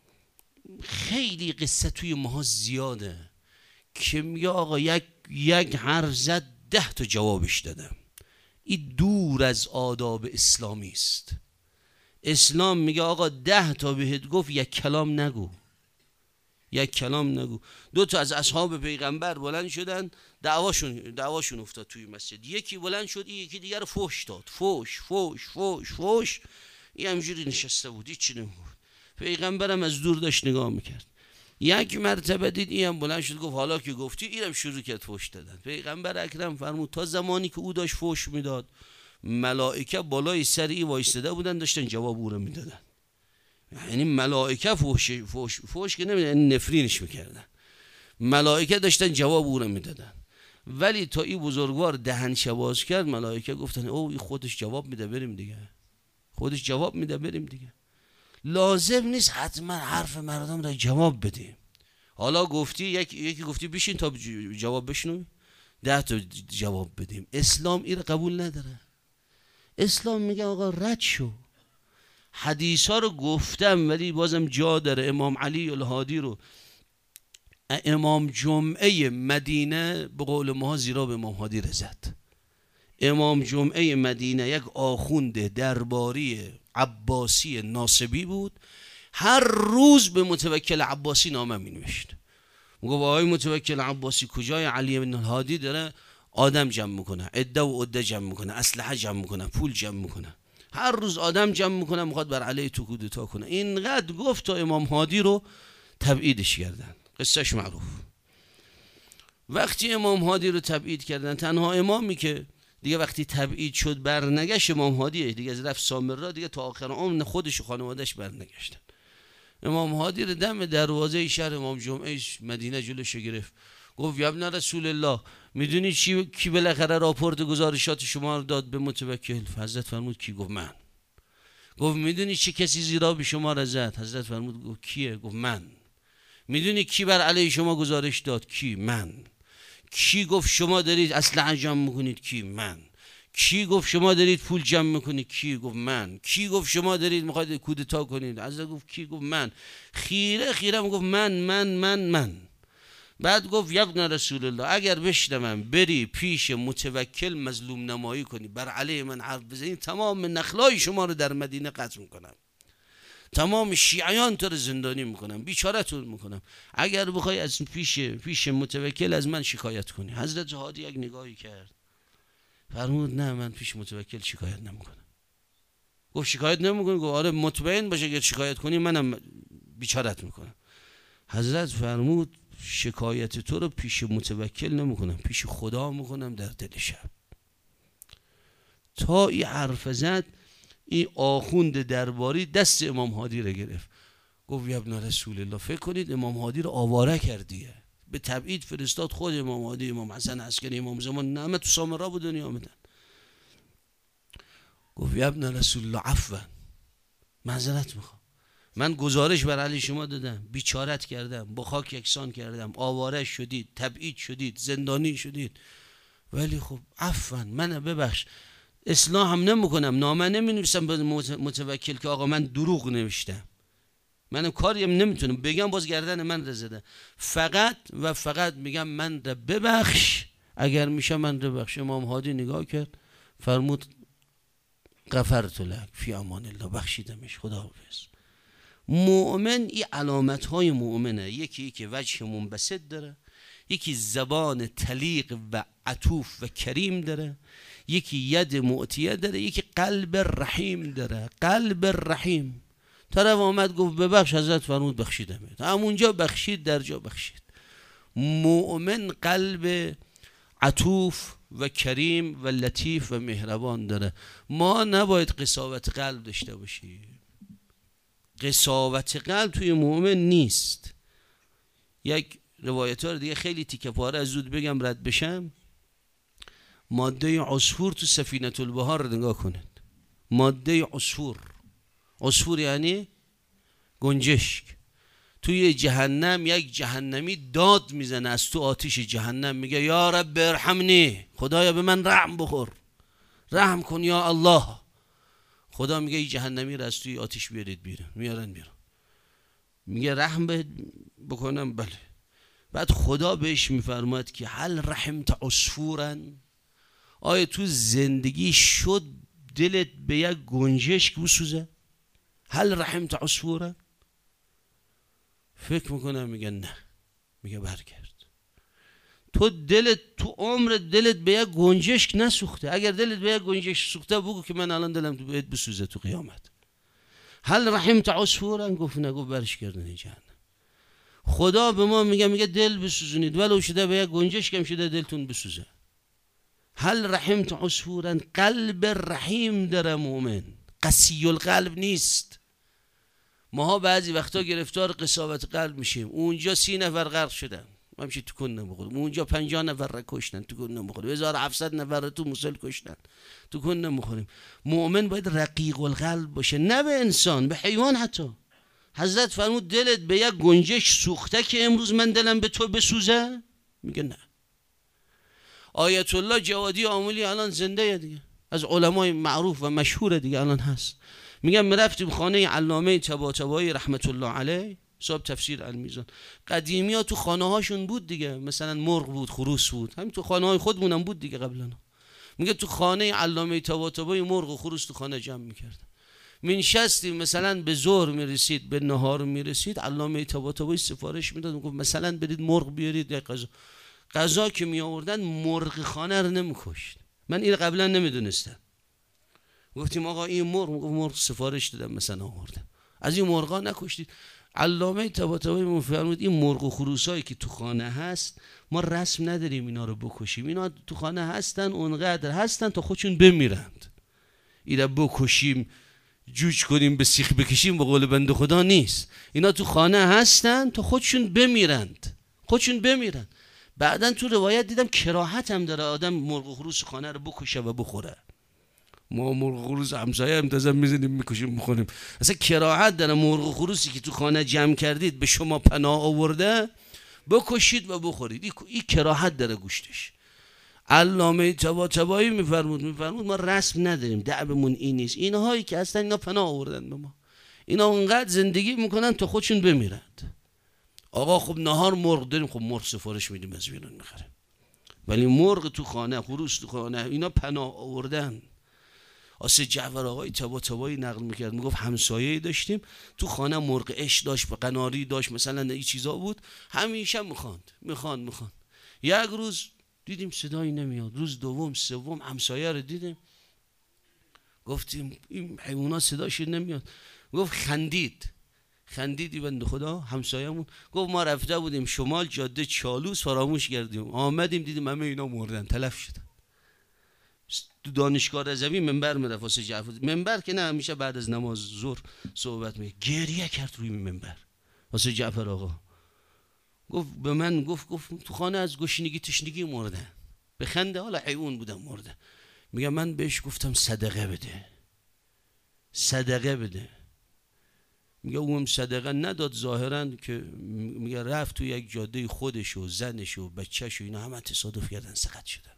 خیلی قصه توی ماها زیاده که میگه آقا یک یک حرف زد ده تا جوابش دادم. این دور از آداب اسلامی است. اسلام میگه آقا ده تا بهت گفت یک کلام نگو، یک کلام نگو. دو تا از اصحاب پیغمبر بلند شدن دعواشون دعواشون افتاد توی مسجد. یکی بلند شد این یکی دیگر فوش داد، فوش فوش فوش فوش. این همجوری نشسته بود هیچ چی نمیگفت. پیغمبرم از دور داشت نگاه میکرد. یک مرتبه دید این بلند شد گفت حالا که گفتی، اینم شروع کرد فوش دادن. پیغمبر اکرم فرمود تا زمانی که او داشت فوش میداد ملائکه بالای سر این وایساده بودن داشتن جواب او رو میدادن. یعنی ملائکه فوش فوش فوش که نمیدونن نفرینش میکردن، ملائکه داشتن جواب او رو میدادن. ولی تا این بزرگوار دهنش باز کرد ملائکه گفتن او خودش جواب میده بریم دیگه، خودش جواب میده بریم دیگه. لازم نیست حتما حرف مردم را جواب بدیم. حالا گفتی یک یکی گفتی بشین تا جواب بشنوی، ده تا جواب بدیم. اسلام این قبول نداره. اسلام میگه آقا رد شو. حدیث ها رو گفتم ولی بازم جا داره. امام علی الهادی رو امام جمعه مدینه به قول ما زیرا به امام هادی رزد. امام جمعه مدینه یک آخوند درباری عباسی ناصبی بود، هر روز به متوکل عباسی نامه می نوشت. میگه آقای متوکل عباسی کجای علی بن الهادی داره آدم جمع میکنه، عده و عده جمع میکنه، اسلحه جمع میکنه، پول جمع میکنه، هر روز آدم جمع میکنه میخواد بر علی تو کودتا کنه. اینقدر گفت تا امام هادی رو تبعیدش کردن. قصهش معروف. وقتی امام هادی رو تبعید کردن، تنها امامی که دیگه وقتی تبعید شد برنگشت امام هادیه دیگه، از رفت سامرا دیگه تا آخر عمر خودش و خانوادهش برنگشتن. امام هادی رو دم دروازه شهر امام جمعه مدینه جلوش گرفت، گفت یا ابن رسول الله میدونی چی کی بالاخره راپورت گزارشات شما رو داد به متوکل؟ حضرت فرمود کی؟ گفت من. گفت میدونی چه کسی زیرا به شما را زد؟ حضرت فرمود گفت کیه؟ گفت من. میدونی کی بر علیه شما گزارش داد؟ کی؟ من. کی گفت شما دارید اسلحه جمع میکنید؟ کی؟ من. کی گفت شما دارید پول جمع میکنید؟ کی؟ گفت من. کی گفت شما دارید میخواید کودتا کنید؟ حضرت گفت کی؟ گفت من. خیره خیره گفت من من من من. بعد گفت یا ابن رسول الله اگر بشنوم بری پیش متوکل مظلوم نمایی کنی، بر علیه من حرف بزنی، تمام نخلای شما رو در مدینه قطع میکنم، تمام شیعیان تو رو زندانی میکنم، بیچاره‌تون میکنم. اگر بخوای از پیش پیش متوکل از من شکایت کنی. حضرت هادی یک نگاهی کرد فرمود نه من پیش متوکل شکایت نمیکنم. گفت شکایت نمیکنی؟ گفت آره مطمئن باشه اگر شکایت کنی منم بیچاره‌ت میکنم. حضرت فرمود شکایت تو رو پیش متوکل نمیکنم، پیش خدا میکنم در دل شب. تا این حرف زد این آخوند درباری دست امام هادی رو گرفت، گفت یا ابن رسول الله فکر کنید امام هادی رو آواره کردیه، به تبعید فرستاد خود امام هادی، امام حسن عسکری، امام زمان نعمه تو سامرا به دنیا آمدن. گفت یا ابن رسول الله عفوا معذرت میخوام، من گزارش بر علی شما دادم، بیچارت کردم، با خاک یکسان کردم، آواره شدید، تبعید شدید، زندانی شدید، ولی خب عفوا من ببخش. اصلاح هم نمیکنم، نامه نمی نویسم به متوکل که آقا من دروغ نوشتم، من کاری هم نمیتونم بگم، باز گردن من رزده. فقط و فقط میگم من را ببخش، اگر میشه من را ببخش. امام هادی نگاه کرد فرمود غفرت لک فی امان الله، بخشیدمش، خداحافظ. مؤمن این علامت های مؤمنه، یکی یکی وجه منبسط داره، یکی زبان طلیق و عطوف و کریم داره، یکی ید معطیه داره، یکی قلب رحیم داره. قلب رحیم. طرف آمد گفت ببخش، حضرت فرمود بخشیدمت، همونجا بخشید، در جا بخشید. مؤمن قلب عطوف و کریم و لطیف و مهربان داره. ما نباید قساوت قلب داشته باشیم. قساوت قلب توی مؤمن نیست. یک روایت ها رو دیگه خیلی تیکه پاره از زود بگم رد بشم. ماده عصفور تو سفینه البحار رو نگاه کنید. ماده عصفور، عصفور یعنی گنجشک. توی جهنم یک جهنمی داد میزنه از تو آتش جهنم، میگه یا رب ارحمنی، خدایا به من رحم بخور، رحم کن یا الله. خدا میگه این جهنمی رو از توی آتش بیارید بیرون، میارن بیرون. میگه رحم بکنم؟ بله. بعد خدا بهش میفرماد که هل رحمت عصفورا، آیا تو زندگی شد دلت به یک گنجشک بسوزه؟ هل رحمت عصفورا؟ فکر میکنم میگه نه. میگه برگرد، تو دلت تو عمر دلت به یک گنجشک نسوخته. اگر دلت به یک گنجشک سوخته بگو که من الان دلم تو بهت بسوزه تو قیامت. هل رحمت عصفورا؟ گفت نه. گفت برش کردن جهنم. خدا به ما میگه میگه دل بسوزونید، ولو شده به یک گنجشک هم شده دلتون بسوزه. هل رحمت عصفورا؟ قلب رحیم داره مؤمن، قسی القلب نیست. ماها بعضی وقتا گرفتار قساوت قلب میشیم. اونجا سی نفر غرق شدن، ما همچی تکون نمیخوریم. اونجا پنجاه نفر را کشتن، تکون نمیخوریم. هزار و هفتصد نفر را تو موصل کشتن، تکون نمیخوریم. مؤمن باید رقیق القلب باشه، نه به انسان، به حیوان حتی. حضرت فرمود دلت به یک گنجش سوخته که امروز من دلم به تو بسوزه؟ میگه نه. آیت الله جوادی آملی الان زنده دیگه، از علمای معروف و مشهور دیگه الان هست. میگم میرفتیم خانه علامه طباطبایی رحمت الله علیه، صاحب تفسیر المیزان. قدیمی ها تو خانه هاشون بود دیگه، مثلا مرغ بود، خروس بود، همین تو خانه های خودمون هم بود دیگه قبلا. میگه تو خانه علامه طباطبایی مرغ و خروس تو خانه جمع میکردن. منشستیم مثلا به ظهر میرسید، به نهار میرسید، علامه طباطبایی سفارش میداد، میگفت مثلا برید مرغ بیارید یا غذا. غذا که می آوردن مرغ خانه رو نمیکشت. من این قبلا نمیدونستم. گفتیم آقا این مرغ، مرغ سفارش دادم مثلا آوردم، از این مرغا نکشتید. علامه طباطبایی میفرمود این مرغ و خروسایی که تو خانه هست ما رسم نداریم اینا رو بکشیم. اینا تو خانه هستن، اونقدر هستن تا خودشون بمیرند. اینا بکشیم، جوج کنیم، به سیخ بکشیم، به قول بنده خدا نیست. اینا تو خانه هستن تا خودشون بمیرند، خودشون بمیرند. بعدن تو روایت دیدم کراهت هم داره آدم مرغ و خروس خانه رو بکشه و بخوره. ما مرغ و خروس همسایه امتزام میزنیم میکشیم میخوریم. اصلا کراهت داره مرغ و خروسی که تو خانه جمع کردید به شما پناه آورده بکشید و بخورید. این کراهت داره گوشتش. علامه طباطبایی میفرمود میفرمود ما رسم نداریم، دعبمون این نیست. اینهایی که اصلا اینا پناه آوردن به ما، اینا اونقدر زندگی میکنن تا خودشون بمیرند. آقا خب نهار مرغ داریم، خب مرغ سفارش میدیم از بیرون میخریم. ولی مرغ تو خانه، خروس تو خانه، اینا پناه آوردن. آسه جعفر آقای طباطبایی نقل میکرد، میگفت همسایه‌ای داشتیم تو خانه مرغ اش داشت، قناری داشت، مثلا این چیزا بود، همیشه میخواند میخواند میخواند. یک روز دیدیم صدایی نمیاد، روز دوم سوم همسایه رو دیدیم، گفتیم این حیونا صداش نمیاد. گفت خندید خندیدی بنده خدا همسایه‌مون. گفت ما رفته بودیم شمال جاده چالوس، فراموش کردیم، آمدیم دیدیم همه اینا مردن، تلف شدن. تو دانشگاه رضوی منبر میرفت واسه جعفر، منبر که نه، همیشه بعد از نماز ظهر صحبت میگه، گریه کرد روی منبر واسه جعفر آقا. گفت به من گفت گفت تو خانه از گشنگی تشنگی مردن. به خنده، حالا حیوان بودن مرده. میگه من بهش گفتم صدقه بده، صدقه بده. میگه اون صدقه نداد ظاهرا، که میگه رفت تو یک جاده خودش و زنش و بچهش و اینا همه تصادف کردن سقط شدن.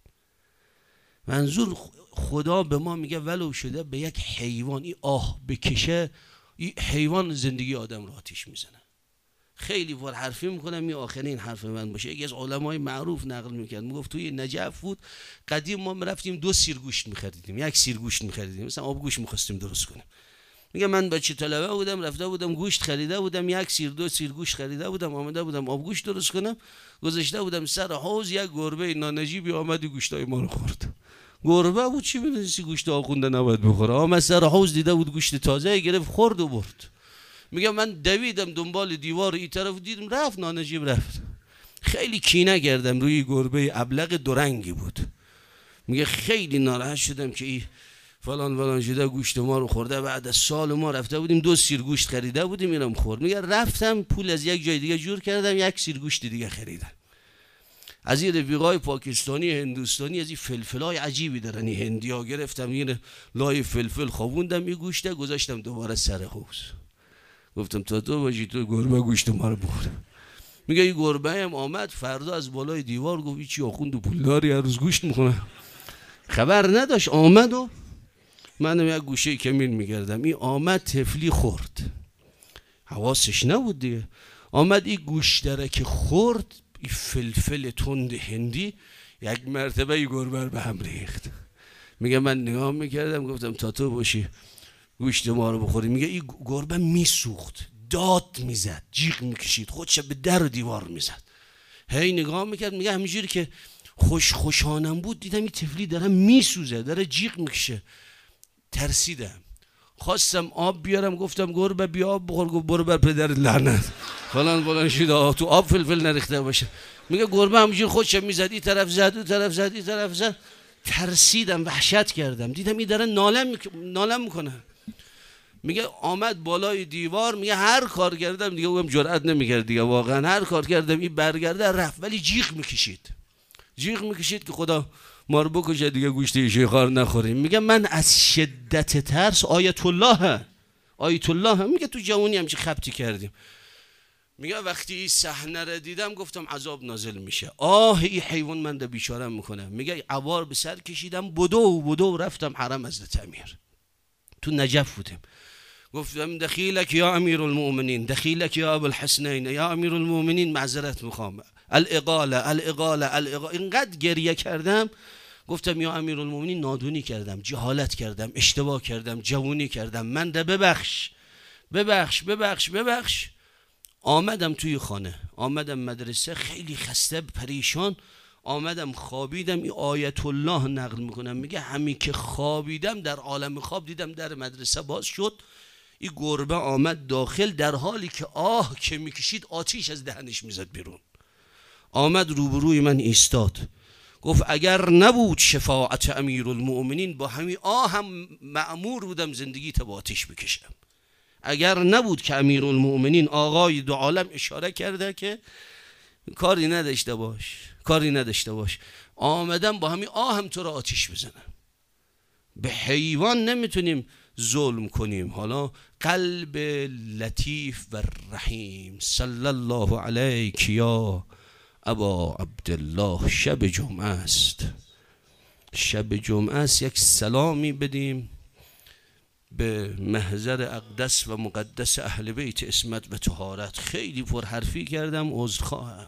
منظور خدا به ما میگه ولو شده به یک حیوان این آه بکشه، این حیوان زندگی آدم رو آتیش میزنه. خیلی پر حرفی میکنم، این آخرین حرف من باشه. یکی از علمای معروف نقل میکرد، میگفت توی نجف بود قدیم ما رفتیم دو سیر گوشت میخریدیم، یک سیر گوشت میخریدیم، مثلا آب گوشت میخواستیم درست کنیم. میگه من بچه طلبه بودم، رفته بودم گوشت خریده بودم، یک سیر دو سیر گوشت خریده بودم، آمده بودم آب گوشت درست کنم، گذاشته بودم سر حوض، یک گربه نانجیبی آمد گوشتای ما رو خورد. گربه بود، چی می‌دونی گوشت آخونده نباید بخوره، آمد سر حوض دیده بود گوشت تازه گرفت خورد و برد. میگه من دویدم دنبال دیوار این طرف، دیدم رفت نانجیب رفت. خیلی کینه کردم روی گربه ابلق دورنگی بود. میگه خیلی ناراحت شدم که این فلان فلان شده گوشت ما رو خورده. بعد از سال ما رفته بودیم دو سیر گوشت خریده بودیم اینم خورد. میگه رفتم پول از یک جای دیگه جور کردم، یک سیر گوشت دیگه خریدم. از این رفیقای پاکستانی هندوستانی از این فلفلای عجیبی دارن، این هندیا گرفتم این لای فلفل خوابوندم این گوشته، گذاشتم دوباره سر حوض. گفتم تا تو باشی تو گربه گوشت ما رو بخوره. میگه این گربه هم آمد فردا از بالای دیوار گفت چی آخوند و پولداری هر روز گوشت میخونه. خبر نداشت آمد و منم یک گوشه کمین میگردم، این آمد تفلی خورد، حواسش نبود دیگه. آمد این گوشتره که خورد، این فلفل تند هندی یک مرتبه این گربه به هم ریخت. میگه من نگاه میکردم گفتم تا تو باشی گوشت ما رو بخوری. میگه این گربه میسوخت، داد میزد، جیغ میکشید، خودش به در و دیوار میزد. هی نگاه میکرد، میگه همینجوری که خوش خوشانم بود دیدم این تفلی داره میسوزه، داره جیغ میکشه، ترسیدم. خواستم آب بیارم، گفتم گربه بیا آب بخور، گفت برو بر پدر لعنت فلان فلان شده تو آب فلفل نریخته باشه. میگه گربه همینجوری خودش میزد، این طرف زد اون طرف زد این طرف زد. ترسیدم، وحشت کردم، دیدم این داره ناله میک... ناله میکنه. میگه آمد بالای دیوار، میگه هر کار کردم دیگه اونم جرئت نمیکرد دیگه، واقعا هر کار کردم این برگرده رفت، ولی جیغ میکشید، جیغ میکشید که خدا ما رو بکشه دیگه گوشت شیخار نخوریم. میگه من از شدت ترس، آیت الله آیت الله میگه تو جوانی همچی خبتی کردیم. میگه وقتی این صحنه رو دیدم گفتم عذاب نازل میشه، آه این حیوان من ده بیچارم میکنه. میگه عوار به سر کشیدم، بدو بدو رفتم حرم حضرت امیر، تو نجف بودیم. گفتم دخیلک یا امیر المؤمنین، دخیلک یا ابو الحسنین، یا امیر المؤمنین معذرت میخوام، الاقاله الاقاله الاقاله. اینقدر گریه کردم، گفتم یا امیر المؤمنین نادونی کردم، جهالت کردم، اشتباه کردم، جوونی کردم، من ده ببخش ببخش ببخش ببخش. آمدم توی خانه، آمدم مدرسه خیلی خسته پریشان، آمدم خوابیدم. این آیت الله نقل میکنم، میگه همین که خوابیدم در عالم خواب دیدم در مدرسه باز شد، این گربه آمد داخل، در حالی که آه که میکشید آتیش از دهنش میزد بیرون. آمد روبروی من ایستاد، گفت اگر نبود شفاعت امیر المؤمنین با همین آه هم مأمور بودم زندگی تا با آتیش بکشم. اگر نبود که امیر المؤمنین آقای دو عالم اشاره کرده که کاری نداشته باش، کاری نداشته باش، آمدم با همین آه هم تو را آتیش بزنم. به حیوان نمیتونیم ظلم کنیم. حالا قلب لطیف و رحیم، صلی الله علیک یا ابا عبدالله. شب جمعه است، شب جمعه است، یک سلامی بدیم به محضر اقدس و مقدس اهل بیت عصمت و طهارت. خیلی پرحرفی کردم، عذرخواهم.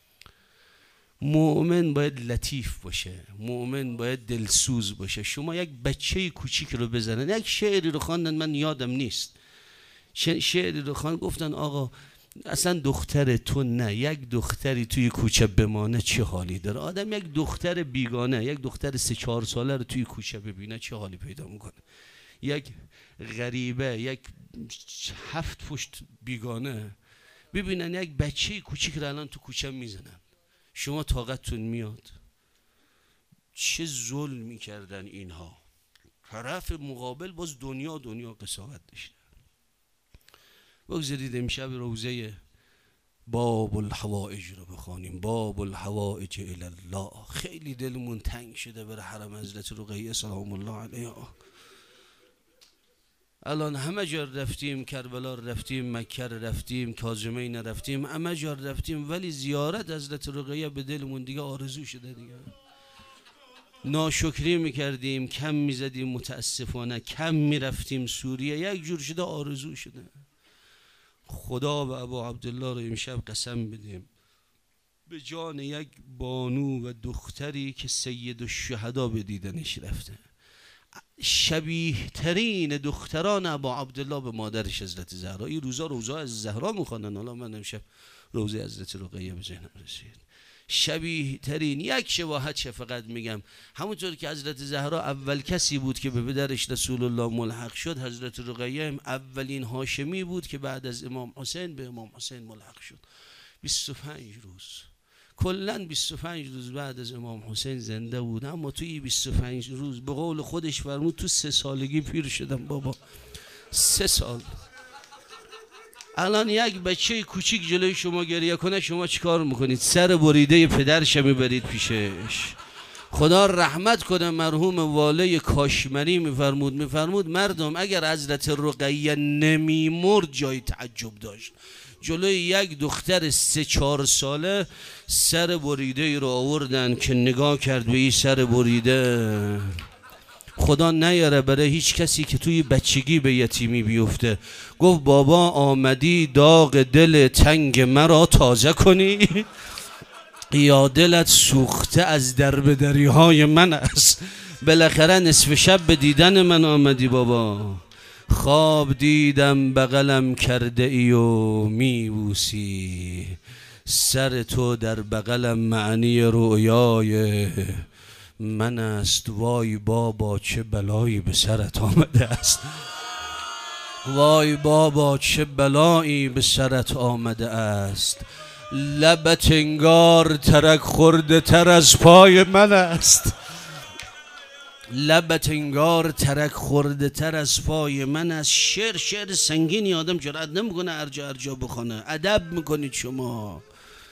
مؤمن باید لطیف باشه، مؤمن باید دلسوز باشه. شما یک بچه کوچیک رو بزنن، یک شعری رو خواندن، من یادم نیست، شعری رو خواند، گفتن آقا اصلا دختر تو نه، یک دختری توی کوچه بمانه چه حالی داره. آدم یک دختر بیگانه، یک دختر سه چهار ساله رو توی کوچه ببینه چه حالی پیدا میکنه. یک غریبه، یک هفت پشت بیگانه ببینن یک بچه کوچیک رو الان تو کوچه میزنن، شما طاقتتون میاد؟ چه ظلمی کردن اینها. طرف مقابل باز دنیا دنیا قساوت داشته. بگذارید امشب روزه باب الحوائج رو بخوانیم. باب الحوائج الی الله. خیلی دلمون تنگ شده برای حرم حضرت رقیه سلام الله علیها. الان همه جا رفتیم، کربلا رفتیم، مکه رفتیم، کاظمین رفتیم، همه جا رفتیم، ولی زیارت حضرت رقیه به دلمون دیگه آرزو شده دیگه. ناشکری میکردیم، کم میزدیم، متاسفانه کم میرفتیم سوریه، یک جور شده آرزو شده. خدا و ابا عبدالله رو امشب قسم بدیم به جان یک بانو و دختری که سید الشهدا به دیدنش رفته، شبیه ترین دختران ابا عبدالله به مادرش حضرت زهرا. این روزا روزا از زهرا میخوانن، حالا من امشب روزه حضرت رقیه به ذهنم رسید. شبیه ترین، یک شباهت چه فقط میگم، همونطور که حضرت زهرا اول کسی بود که به پدرش رسول الله ملحق شد، حضرت رقیه هم اولین هاشمی بود که بعد از امام حسین به امام حسین ملحق شد. بیست و پنج روز کلن بیست و پنج روز بعد از امام حسین زنده بود، اما توی بیست و پنج روز به قول خودش فرمود تو سه سالگی پیر شدم بابا. سه سال. الان یک بچه کوچیک جلوی شما گریه کنه شما چیکار میکنید؟ سر بریده پدرش میبرید پیشش. خدا رحمت کنه مرحوم واله کاشمری میفرمود میفرمود مردم اگر حضرت رقیه نمیمرد جای تعجب داشت. جلوی یک دختر سه چهار ساله سر بریده ای رو آوردن که نگاه کرد به این سر بریده. خدا نیاره برای هیچ کسی که توی بچگی به یتیمی بیفته. گفت بابا آمدی داغ دل تنگ مرا تازه کنی، یا دلت سوخته از درب دریهای من است. بالاخره نصف شب به دیدن من آمدی بابا. خواب دیدم بغلم کرده ای و میبوسی، سر تو در بغلم معنی رویای من است. وای بابا چه بلایی به سرت آمده است، وای بابا چه بلایی به سرت آمده است. لبت انگار ترک خورده تر از پای من است، لبت انگار ترک خورده تر از پای من است. شعر شعر سنگینی آدم جرأت نمیکنه ارجا ارجا بخونه. ادب میکنید شما.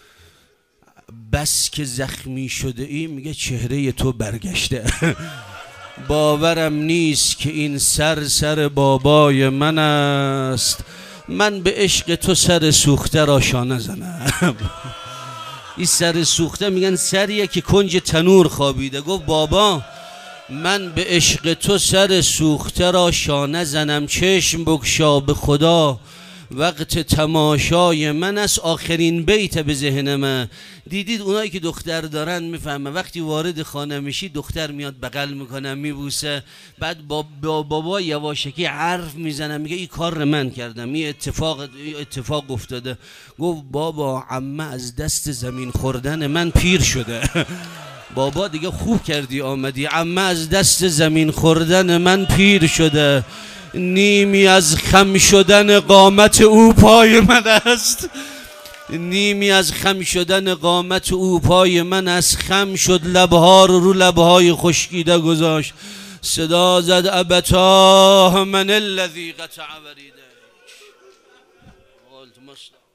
بس که زخمی شده ای میگه چهره تو برگشته. باورم نیست که این سر سر بابای من است. من به عشق تو سر سوخته را شانه زنم. این سر سوخته میگن سریه که کنج تنور خوابیده. گفت بابا من به عشق تو سر سوخته را شانه زنم. چشم بگشا به خدا وقت تماشای من است. آخرین بیت به ذهن من. دیدید اونایی که دختر دارن میفهمه وقتی وارد خانه میشی دختر میاد بغل میکنه میبوسه، بعد با بابا یواشکی حرف میزنه میگه این کار من کردم، این اتفاق اتفاق افتاده. گفت بابا عمه از دست زمین خوردن من پیر شده. بابا دیگه خوب کردی آمدی. عمه از دست زمین خوردن من پیر شده. نیمی از خم شدن قامت او پای من است، نیمی از خم شدن قامت او پای من است. خم شد لبها رو رو لبهای خشکیده گذاشت. صدا زد ابتاه من الذی قطع وریدک. قلت مصطفی